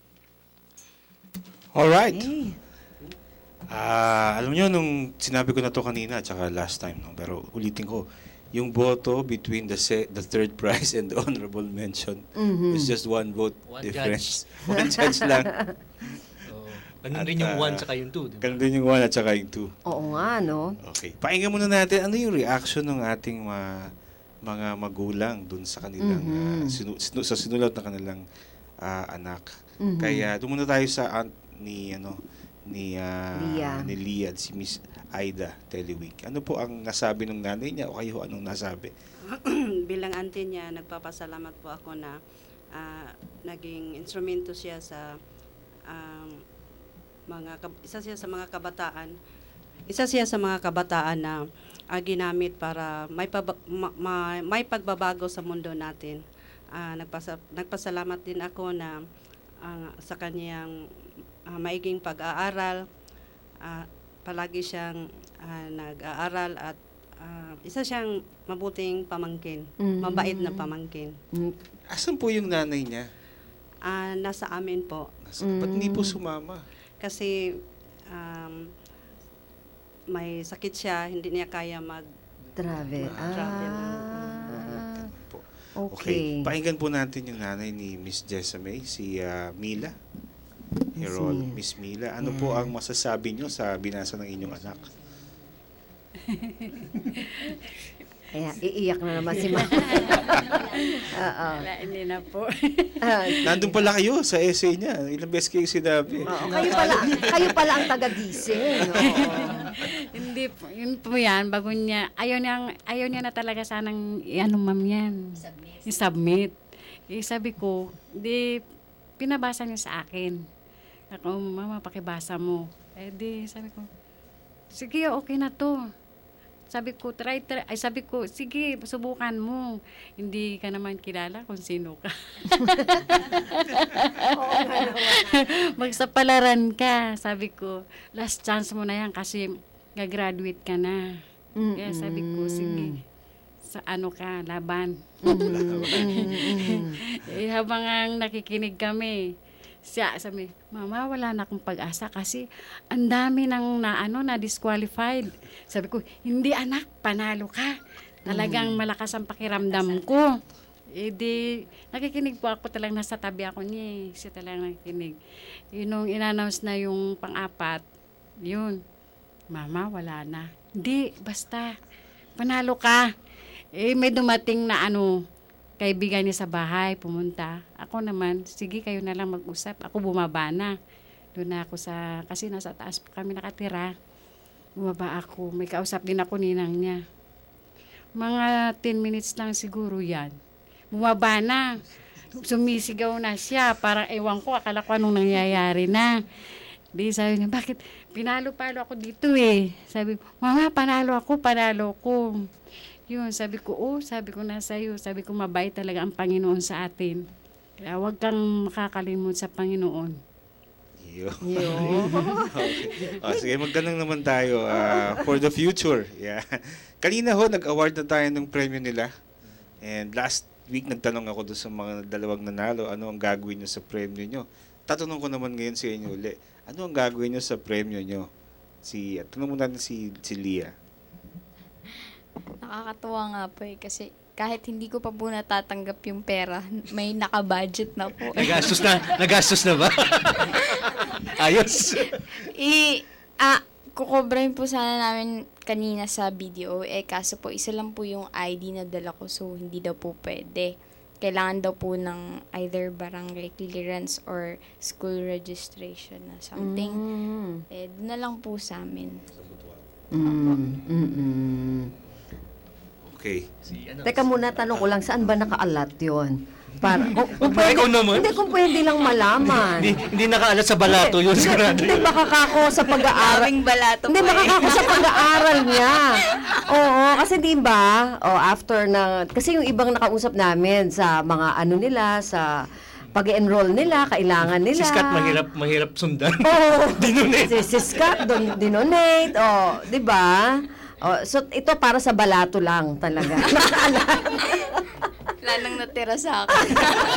Alright. Ah, alam niyo nung sinabi ko na to kanina at saka last time, no? Pero ulitin ko, yung boto between the se- the third prize and the honorable mention Mhm. was just one vote One difference. judge. One judge lang. Oo. Ganun din yung ah, one tsaka yung two, di ba? Ganun din yung one at saka yung two. Oo nga, no? Okay. Pakinggan muna natin ano yung reaction ng ating mga mga magulang dun sa kanilang Mhm. ah, sinu- sinu- sa sinulat ng kanilang ah, anak. Mhm. Kaya doon muna tayo sa aunt ni ano ni ah, Lia. ni Lia, si Miss Aida Telewig. Ano po ang nasabi ng nanay niya o kayo anong nasabi? Bilang auntie niya, nagpapasalamat po ako na ah, naging instrumento siya sa um, mga kab- isa siya sa mga kabataan. Isa siya sa mga kabataan na ah, ginamit para may paba- ma- ma- may pagbabago sa mundo natin. Ah, nagpasa- nagpasalamat din ako na ah, sa kanyang ah, maiging pag-aaral. Ah, palagi siyang ah, nag-aaral at ah, isa siyang mabuting pamangkin, Mhm. mabait na pamangkin. Mm. Asan po yung nanay niya? Ah, nasa amin po. Nasa, Ba't hindi po sumama? Kasi um, may sakit siya, hindi niya kaya mag Travel. travel. Ah, Okay. okay. Pakinggan po natin yung nanay ni Miss Jessamay, si ah, Mila. Herol, Mila. Miss Mila. Ano po ang masasabi nyo sa binasa ng inyong anak? Ayan, iiyak na naman si Ma. Oo. Wala, hindi na po. Ah, Nandun pala kayo sa essay niya. Ilang beses kayo sinabi. oo, kayo pala, kayo pala ang taga-gising. Oo. Hindi po, yun po yan, bago niya, ayaw niya, ayaw niya na talaga sanang, ano ma'am yan, i-submit. Eh, sabi ko, di, pinabasa niya sa akin. Ako, mama, pakibasa mo. Eh, di, sabi ko, sige, okay na to. Sabi ko, try, try. Ay, sabi ko, sige, subukan mo. Hindi ka naman kilala kung sino ka. Magsapalaran ka. Sabi ko, last chance mo na yan kasi gagraduate ka na. Mm-mm. Kaya sabi ko, sige, sa ano ka, laban. eh, habang ang nakikinig kami, siya sabi, mama, wala na akong pag-asa kasi ang dami nang na, ano, na disqualified. Sabi ko, hindi anak, panalo ka. Talagang malakas ang pakiramdam ko. Eh di, nakikinig po ako, talagang nasa tabi ako niya. Siya talagang nakikinig. Yun, nung in-announce na yung pang-apat, yun, mama, wala na. Hindi, basta, panalo ka. Eh, may dumating na ano, kaibigan niya sa bahay, pumunta. Ako naman, sige kayo na lang mag-usap. Ako bumaba na. Doon na ako sa, kasi nasa taas po kami nakatira. Bumaba ako. May kausap din ako ninang niya. Mga ten minutes lang siguro yan. Bumaba na. Sumisigaw na siya. Parang ewan ko, akala ko anong nangyayari na. Di sabi niya, bakit? Pinalo-palo ako dito eh. Sabi, mama, panalo ako, panalo ko. Yun, sabi ko, oh, sabi ko na sa'yo, sabi ko, mabait talaga ang Panginoon sa atin. Kaya huwag kang makakalimot sa Panginoon. Yun. Okay. Oh, sige, magtanong naman tayo ah, for the future. Yeah. Kanina ho, nag-award na tayo ng premyo nila. And last week, nagtanong ako doon sa mga dalawang nanalo, ano ang gagawin nyo sa premyo nyo? Tatanong ko naman ngayon sa inyo uli, ano ang gagawin nyo sa premyo nyo? Si, tanong mo natin si, si Lia. Nakakatuwa nga po eh, kasi kahit hindi ko pa po natatanggap yung pera, may naka-budget na po. Nagastos na, nagastos na ba? Ayos. I, ah, kukobrahin po sana namin kanina sa video, eh kaso po isa lang po yung I D na dala ko, so hindi daw po pwede. Kailangan daw po ng either barangay clearance or school registration na something. Mm. Eh, doon na lang po sa amin. Mm. Mm-mm. Okay. Teka muna, tanong ko lang, saan ba nakaalat yun? Para, kung, kung Ikaw pwede, naman. hindi, kung pwede lang malaman. Hindi, hindi nakaalat sa balato yun. Hindi, Sigurado hindi yun. makakako sa pag-aaral. Daming balato Hindi po eh. makakako sa pag-aaral niya. Oo, kasi di ba, oh, after na, kasi yung ibang nakausap namin sa mga ano nila, sa pag-enroll nila, kailangan nila. Si Scott mahirap, mahirap sundan. Oo. Dinonate. Si, si Scott, don, dinonate. Oh, di ba? Oh, so, ito para sa balato lang talaga. Wala nang natira sa akin.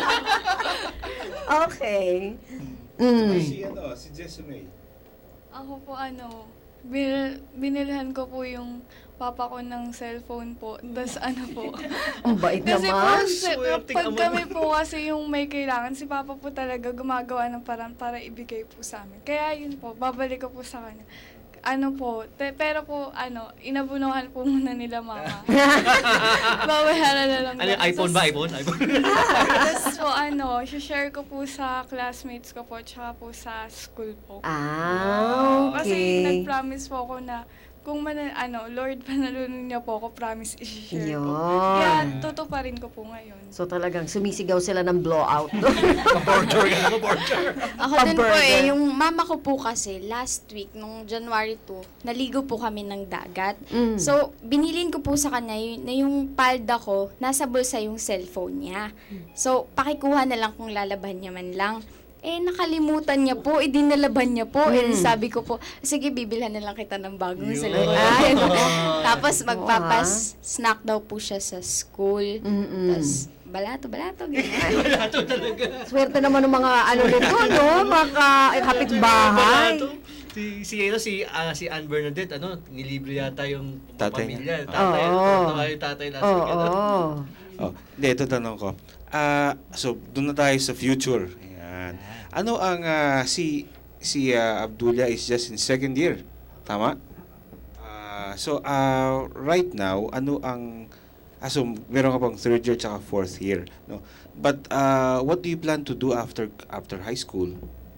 Okay. Mm. Si, ano, si Jessamay. Ako po ano, bin, binilhan ko po yung papa ko ng cellphone po. Tapos ano po. Ang bait Kasi po, naman. si- Swerteng pag ama kami po kasi yung may kailangan, si papa po talaga gumagawa ng parang para ibigay po sa amin. Kaya yun po, babalik ko po sa kanya. ano po, te, pero po, ano, inabunuhan po muna nila mama. Babayaran na lang. Ano, yung iPhone ba? iPhone? iPhone? Tapos po, ano, share ko po sa classmates ko po, tsaka po sa school po. Ah, okay. Kasi nag-promise po ako na, kung man, ano, Lord, panalunin niyo po ako, promise i-share ko. Yun. Kaya, tutuparin ko po ngayon. So talagang sumisigaw sila ng blowout doon. Border ka naman, border. Ako din po eh, yung mama ko po kasi last week, nung January two, naligo po kami ng dagat. Mm. So, binilin ko po sa kanya yun, na yung palda ko, nasa bulsa yung cellphone niya. So, pakikuha na lang kung lalaban niya man lang. Eh, nakalimutan niya po, eh, dinalaban niya po. Mm. Eh, sabi ko po, sige, bibilhan na lang kita ng bagong Yun. cellphone. Ay, tapos, magpapas snack daw po siya sa school. Mm-mm. Tapos, balato, balato. ganyan. Balato talaga. Swerte naman ng mga ano nito, no? Mga ka- kapitbahay. Si si ano si ah, si Ann Bernadette ano nilibre yata yung Tatay pamilya. niya. Tatay. Oo. ano, yung tatay last Oo. week. ano. Oh, hindi, ito tanong ko. Ah, so doon na tayo sa future. Ayan. Ano ang ah, si si ah, Abdullah is just in second year. Tama? Ah, so ah, right now, ano ang ah, so meron ka pang third year tsaka fourth year, no? But ah, what do you plan to do after after high school?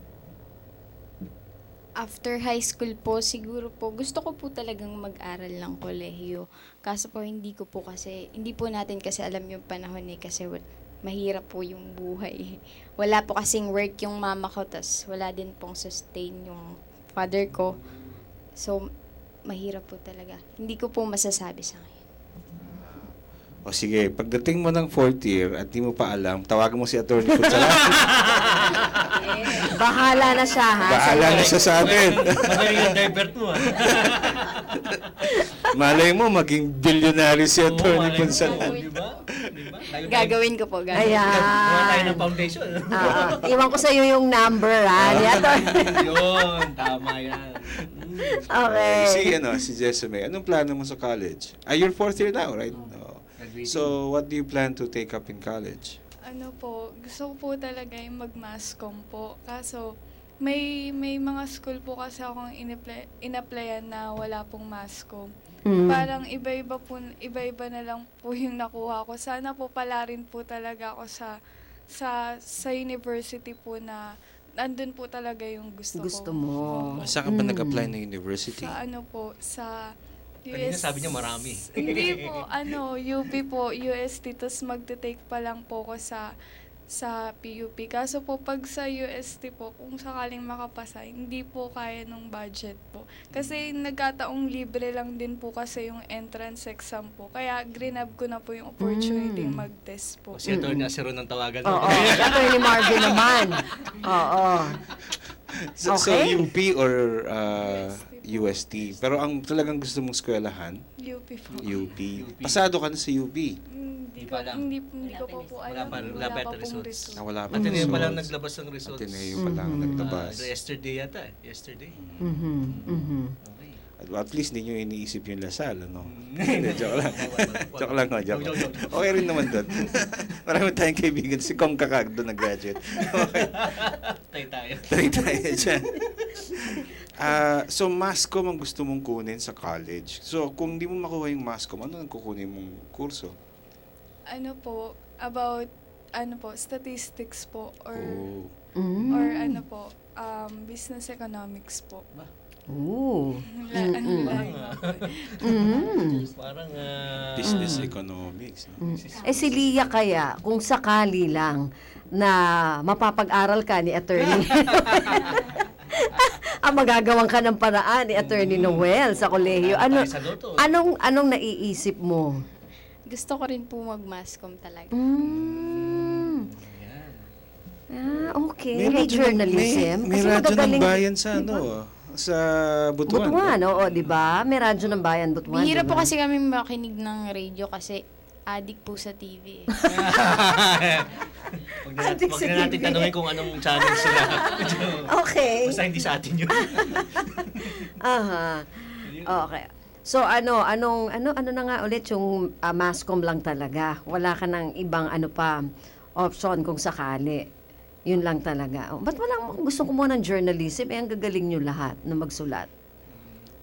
After high school po, siguro po, gusto ko po talagang mag-aral ng kolehiyo. Kaso po, hindi ko po kasi, hindi po natin kasi alam yung panahon eh, kasi wa- mahirap po yung buhay. Wala po kasing work yung mama ko, tas wala din pong sustain yung father ko. So, mahirap po talaga. Hindi ko po masasabi sa ngayon. O sige, pagdating mo ng fourth year at di mo pa alam, tawagan mo si Attorney Kutsalan. Bahala na siya, ha? Bahala na siya sa atin. Magaling ang divert mo ah. Malay mo, maging billionaire si Attorney Oo, malay mo, Kutsalan. di ba? Di ba? Tayo- Gagawin ko po, gagawin. Ayan. Gawa tayo ng foundation. Ah, iwan ko sa iyo yung number, ha? Ni Atty. Yun, tama yan. Okay. Si, ano, si Jessime, anong plano mo sa college? Ah, you're fourth year now, right? No. So, what do you plan to take up in college? Ano po, gusto ko po talaga yung mag-masscom po. Kaso, may may mga school po kasi akong in-apply, in-applyan na wala pong masscom. Mm. Parang iba-iba po, iba-iba na lang po yung nakuha ko. Sana po pala rin po talaga ako sa sa sa university po na nandun po talaga yung gusto, Gusto ko. mo. Opo. Saan ka ba Mm. nag-apply ng university? Sa ano po, sa U Kanina S... sabi niya marami. Hindi po, ano, U P po, U S T, tapos magte-take pa lang po ko sa sa P U P. Kaso po, pag sa U S T po, kung sakaling makapasa, hindi po kaya nung budget po. Kasi nagkataong libre lang din po kasi yung entrance exam po. Kaya grinab ko na po yung opportunity Mm. mag-test po. O, si Attorney Acero ng tawagan. Oo. Atty. Marvin naman. Oo. So, so Okay. U P or uh, U S T? Pero ang talagang gusto mong eskwelahan? U P po. U P. Pasado ka na sa U P. Hindi Hindi ko, pa alam. hindi, hindi ko pa po Wala alam. pa, wala pa yung pong results. Na wala pa Ateneo pa lang results. naglabas ng results. Ateneo pa lang Mhm. naglabas. Ah, yesterday yata eh. Yesterday. Mhm. Mhm. Okay. At at least hindi nyo iniisip yung Lasal, ano? Mm. Hindi, joke lang. joke lang, ho, joke lang. Okay rin naman doon. Marami tayong kaibigan. Si Kong Kakag doon nag-graduate. Okay. Tayo tayo. Tayo tayo dyan. Ah, so, masscom ang gusto mong kunin sa college. So, kung di mo makuha yung masscom, ano ang kukunin mong kurso? Ano po, about, ano po, statistics po, or, Oh. Mm. or ano po, um, business economics po. Ooh. La- Mm-mm. layo po. Mm. Parang ah, Business economics. Mm. Eh si Lia kaya, kung sakali lang na mapapag-aral ka ni Attorney, ang magagawan ka ng paraan ni Attorney Noel sa kolehiyo. Ano, tayo sa loto. anong, anong naiisip mo? Gusto ko rin po mag-masscom talaga. Mm. Ah, okay. May, radyo ng- journalism. May, may Kasi radyo ng magagaling- bayan sa ano, sa Butuan. Butuan, oo, di ba? May radyo ng bayan, Butuan. Bihira di po ba? kasi kami makinig ng radio kasi addict po sa T V eh. Wag na natin, wag na natin tanungin kung anong channel sila. Okay. Basta hindi sa atin yun. Aha. Okay. So ano, anong ano ano na nga ulit yung uh, masscom lang talaga. Wala ka ng ibang ano pa option kung sakali. Yun lang talaga. Oh, ba't walang gusto ko mo ng journalism? Eh, ang gagaling nyo lahat na magsulat.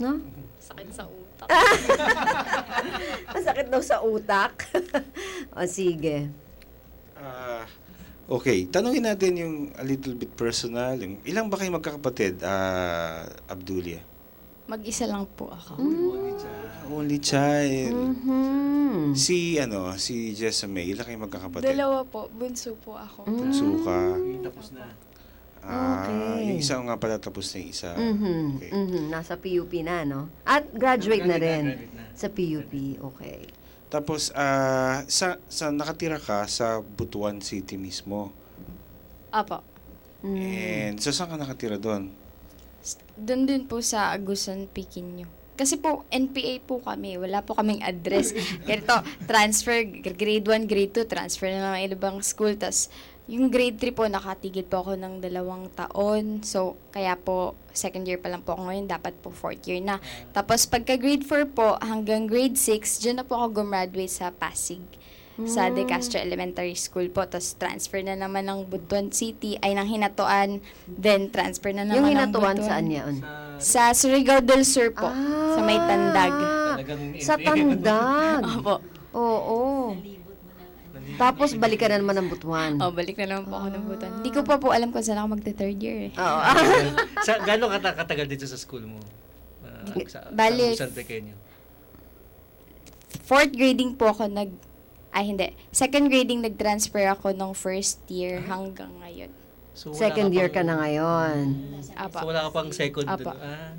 No? Sakit sa utak. Masakit daw sa utak. O sige. Ah, okay, tanungin natin yung a little bit personal. Yung, ilang ba kayo magkakapatid, ah, Abdulia? Mag-isa lang po ako. Only child. Mhm. Si, ano, si Jessame, ilang kayo magkakapatid? Dalawa po, bunso po ako. Bunso ka. Tapos na. Ah, Okay. yung isa nga pala tapos na yung isa. Mhm. Okay. Mhm. Nasa P U P na, no? At graduate na rin Graduate na. sa P U P. Okay. Tapos, ah, sa, sa nakatira ka sa Butuan City mismo. Apo. And so, saan ka nakatira doon? Doon din po sa Agusan, Pequeño. Kasi po, N P A po kami. Wala po kaming address. Ganito, transfer, grade one, grade two, transfer na lang ibang school. Tapos, yung grade three po, nakatigil po ako ng dalawang taon. So, kaya po, second year pa lang po ako ngayon. Dapat po fourth year na. Tapos, pagka grade four po, hanggang grade six, dyan na po ako gumraduate sa Pasig. Sa De Castro Elementary School po. Tapos, transfer na naman ng Butuan City, ay ng Hinatuan. Then, transfer na naman Yung ng Hinatuan Butuan. saan yun? Sa Surigao del Sur po. Sa may Tandag. Sa Tandag. Opo. Oo. Tapos balikan na naman ng Butuan. Oh, balik na naman po ako ng Butuan. Hindi ko pa po alam kung saan ako magte-third year eh. Oo. Sa gaano kata katagal dito sa school mo? Uh, sa, Bali, sa San Pequeño. Fourth grading po ako nag... Ay, hindi. Second grading nag-transfer ako nung first year hanggang ngayon. So, wala Second ka year pang- ka na ngayon. Apa. So wala ka pang second. Apa. Ah,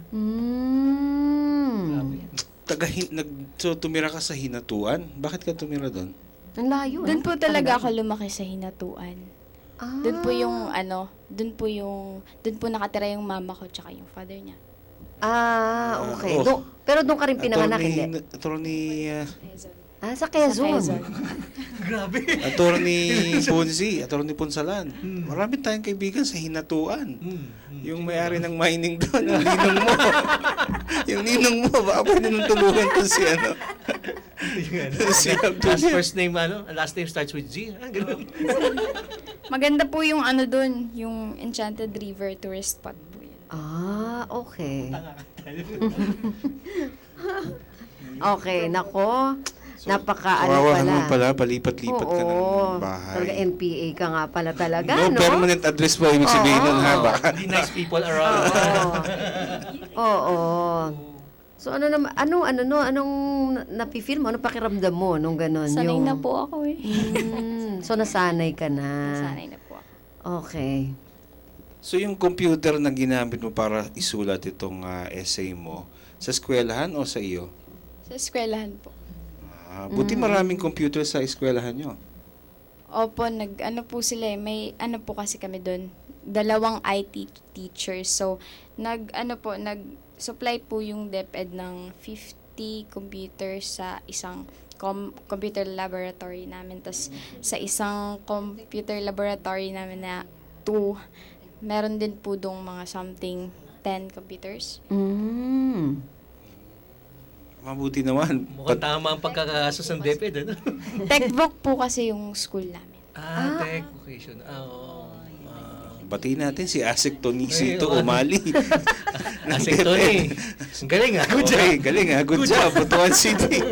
Mm. Taga, nag, so, tumira ka sa Hinatuan? Bakit ka tumira doon? Ang layo. Doon eh. po talaga ako lumaki sa Hinatuan. Ah. Doon po yung ano, doon po yung, doon po nakatira yung mama ko tsaka yung father niya. Ah, okay. Oh. Do- pero doon ka rin pinanganak, hindi? Attorney, uh, Ah, sa Quezon. Sa Quezon. grabe. Attorney Ponzi, Attorney Ponsalan. Marami tayong kaibigan sa Hinatuan. Hmm. Yung may-ari ng mining doon, yung ninong mo. yung ninong mo, baka pwede nung tulungan to si ano. Yung ano, si last Abdulia. first name ano, last name starts with G. Ah, ganun. Maganda po yung ano doon, yung Enchanted River tourist spot po yun. Ah, okay. Okay, nako. Napaka ano Kawawa pala. naman pala, palipat-lipat ka ng Oo. bahay. Talaga N P A ka nga pala talaga, No, no? permanent address pa ibig sabihin nun, ha? Baka. Hindi nice people around. Oo. Oo. So ano naman, ano, ano, no, anong na- napifeel mo? Anong pakiramdam mo nung ganun? Sanay Yung- na po ako eh. Mm, so nasanay ka na. Sanay na po ako. Okay. So yung computer na ginamit mo para isulat itong ah, essay mo, sa eskwelahan o sa iyo? Sa eskwelahan po. Ah, buti maraming computer sa eskwelahan nyo. Opo, nag, ano po sila eh, may, ano po kasi kami doon, dalawang I T teachers. So, nag, ano po, nag-supply po yung DepEd ng fifty computers sa isang com- computer laboratory namin. Tapos, sa isang computer laboratory namin na two, meron din po dong mga something ten computers. Mm. Mabuti naman. Mukhang tama ang pagkakasos ng DepEd, ano? Techbook po kasi yung school namin. Ah, tech vocation. Ah, oo. Ah, Batiin natin si Asik Tonisi Ay, to oo. umali. Asik Tony. Ang galing ah. Good job. Okay, galing ha. Good job. Butuan City.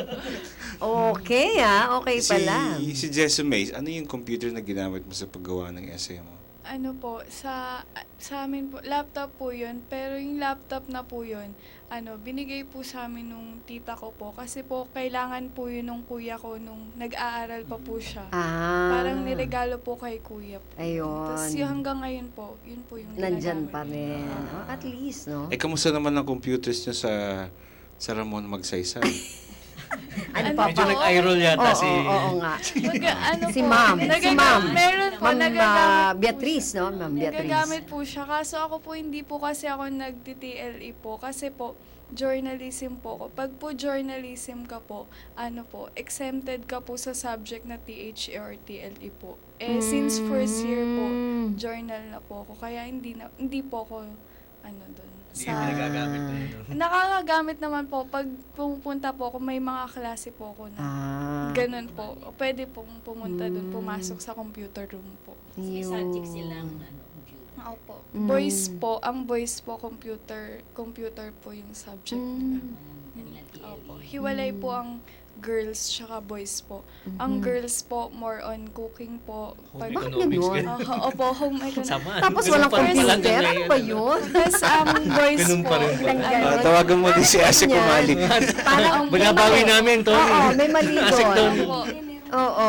Okay, ah. Okay pala. Si, si Jessame, ano yung computer na ginamit mo sa paggawa ng essay mo? Ano po, sa sa amin po, laptop po yun. Pero yung laptop na po yun, ano, binigay po sa amin nung tita ko po. Kasi po, kailangan po yun nung kuya ko nung nag-aaral pa po siya. Ah. Parang niregalo po kay kuya po. Ayun. Tapos yung hanggang ngayon po, yun po yung Nandyan ginagamit. pa rin. Oh, at least, no? Eh, kamusta naman ang computers nyo sa sa Ramon Magsaysay? Ano Medyo pa pa? nag-eye roll yata Oo, si... oo, oo nga. Mag- ano Si po, ma'am. Si nagagam- ma'am. Meron po, Ma'am nagagamit ah, po Beatrice, no? Ma'am Beatrice. Nagagamit po siya. Kaso ako po, hindi po kasi ako nag-T L E po. Kasi po, journalism po ako. Pag po journalism ka po, ano po, exempted ka po sa subject na T H E or T L E po. Eh, since first year po, journal na po ako. Kaya hindi na hindi po ako, ano doon. Hindi ka nagagamit na yun. no? Nakakagamit naman po. Pag pumunta po ako, may mga klase po ako na Ah. ganun po. Pwede pong pumunta doon, pumasok sa computer room po. May subject silang ano, computer. Opo. Mm. Boys po, ang boys po, computer, computer po yung subject nila. Opo. Hiwalay po ang girls tsaka boys po. Ang girls po, more on cooking po. Home Pag- economics. Bakit Aha, opo, home economics. Sama. Tapos Ganun walang pa rin pala computer? hanggang Ano ngayon, ba ano? yun? Tapos ang boys Ganun po, pa rin ba? ano, Ah, tawagan mo din si Ase Kumali. Parang Binabawi namin, Tony. Oo, may mali Asik doon. doon. po. Oo.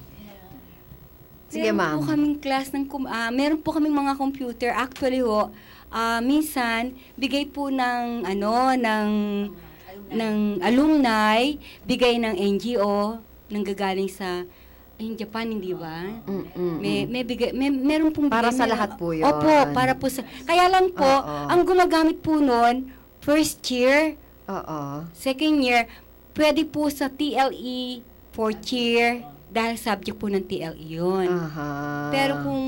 Sige, meron ma'am. po kaming class ng, kum- ah, meron po kaming mga computer. Actually ho, ah, minsan, bigay po ng, ano, ng, ng alumni, bigay ng N G O, nang gagaling sa, in Japan, hindi ba? Mm-mm. May, may bigay, may, meron pong Para bigay, sa meron- lahat po yun. Opo, para po sa, kaya lang po, Oo. ang gumagamit po noon, first year, Oo. second year, pwede po sa T L E, fourth year, dahil subject po ng T L E yun. Aha. Pero kung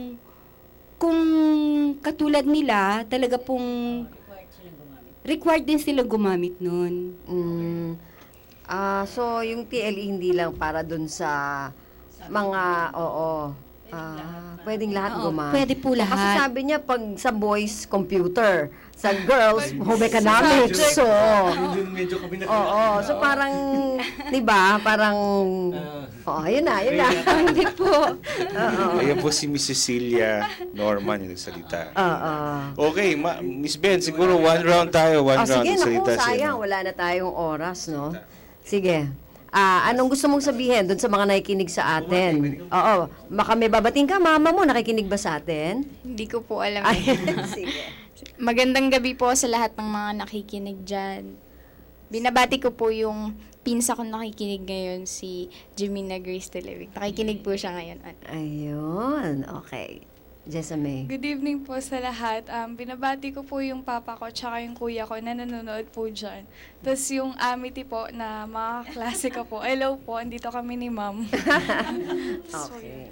kung katulad nila, talaga pong required din sila gumamit nun. Mm. Ah, so yung T L E hindi lang para dun sa mga oo. Ah, pwedeng lahat Oo, gumamit. pwede po Kasi lahat. sabi niya pag sa boys computer, sa girls home economics. So, Yun yung medyo kami na- oo, so parang 'di ba? Parang oh, ayun na, ayun na. Hindi po. Oo. Ayan po si Miss Cecilia Norman yung nagsalita. Oo. Okay, ma- Miss Ben, siguro one round tayo, one Oh, round sige, naku, nagsalita si sayang. ano. Wala na tayong oras, no? Sige. Ah, anong gusto mong sabihin doon sa mga nakikinig sa atin? Oo. Baka may babating ka, mama mo, nakikinig ba sa atin? Hindi ko po alam. Ay, eh. sige. Magandang gabi po sa lahat ng mga nakikinig dyan. Binabati ko po yung pinsa ko nakikinig ngayon, si Jimena Grace Televic. Nakikinig po siya ngayon. Ayun. Okay. Jessamy. Good evening po sa lahat. Um, binabati ko po yung papa ko tsaka yung kuya ko na nanonood po dyan. Tapos yung amity po na mga klase ko po. Hello po, andito kami ni ma'am. Okay.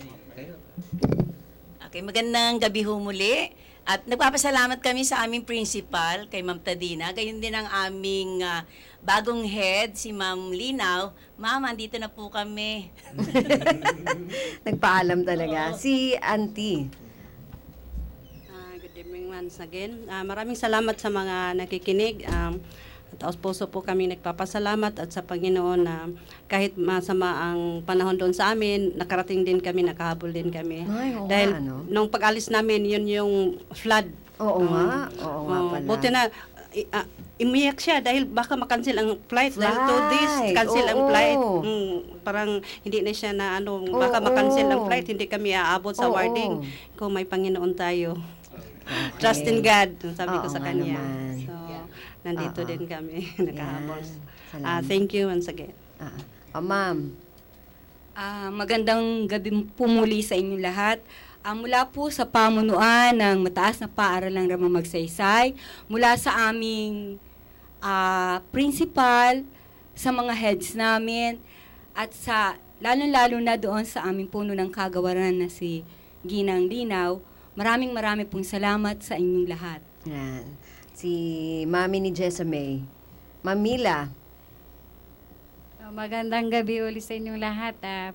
Okay, magandang gabi ho muli. At nagpapasalamat kami sa aming principal, kay Ma'am Tadina. Gayon din ang aming ah, bagong head, si Ma'am Linaw. Ma'am, andito na po kami. Nagpaalam talaga. Si Auntie. Ah, good evening once again. Ah, maraming salamat sa mga nakikinig. Um, taos puso po kami nagpapasalamat at sa Panginoon na kahit masama ang panahon doon sa amin, nakarating din kami, nakahabol din kami. Ay, oo Dahil nga, no? nung pag-alis namin, yun yung flood. Oo Um, nga. Oo nga oh, pala. buti na, i- ah, umiyak siya dahil baka makancel ang flight. Dahil to this, Flight, cancel ang oo. flight. Mm, parang hindi na siya na ano, baka Oo. makancel ang flight, hindi kami aabot sa Oo. warding. Kung may Panginoon tayo. Okay. Trust in God, sabi ko Oo sa nga kanya. naman. So, nandito Oo. din kami, nakahabol. Yan. Ah, Salamat. thank you once again. Ah, oh, ma'am. Ah, magandang gabi po muli sa inyong lahat. Ah, mula po sa pamunuan ng mataas na paaralang Ramon Magsaysay, mula sa aming ah, principal, sa mga heads namin, at sa lalo-lalo na doon sa aming puno ng kagawaran na si Ginang Linaw, maraming maraming pong salamat sa inyong lahat. Yan. Si Mami ni Jessamy. Mamila. Uh, magandang gabi ulit sa inyong lahat. Ah,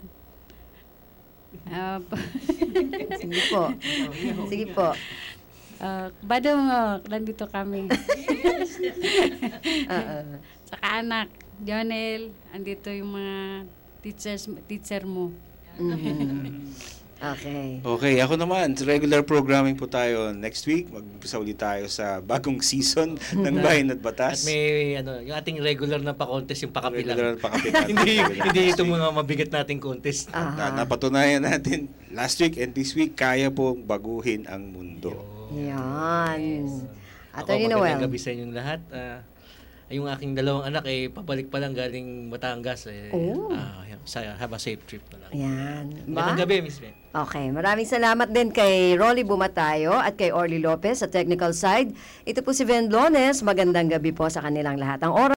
ah, Sige po. Sige po. ah, Badong, oh, nandito kami. Oo. Saka anak, Jonel, andito yung mga teachers, teacher mo. Mhm. Okay. Okay, ako naman, regular programming po tayo next week. Mag-umpisa ulit tayo sa bagong season ng Bayan at At Batas. may ano, yung ating regular na pa-contest yung pakapilang. Regular na pakapilang. hindi hindi ito mga mabigat nating contest. Na, napatunayan natin last week and this week, kaya po baguhin ang mundo. Yan. Ako, Attorney magandang Noel. gabi sa inyong lahat. Ah, yung aking dalawang anak eh pabalik pa lang galing Batangas eh. Oh. ah, sa, have a safe trip na lang. Yan. Ba? Magandang gabi, Miss Ben. Okay, maraming salamat din kay Rolly Bumatayo at kay Orly Lopez sa technical side. Ito po si Ven Blones. Magandang gabi po sa kanilang lahat. Ang oras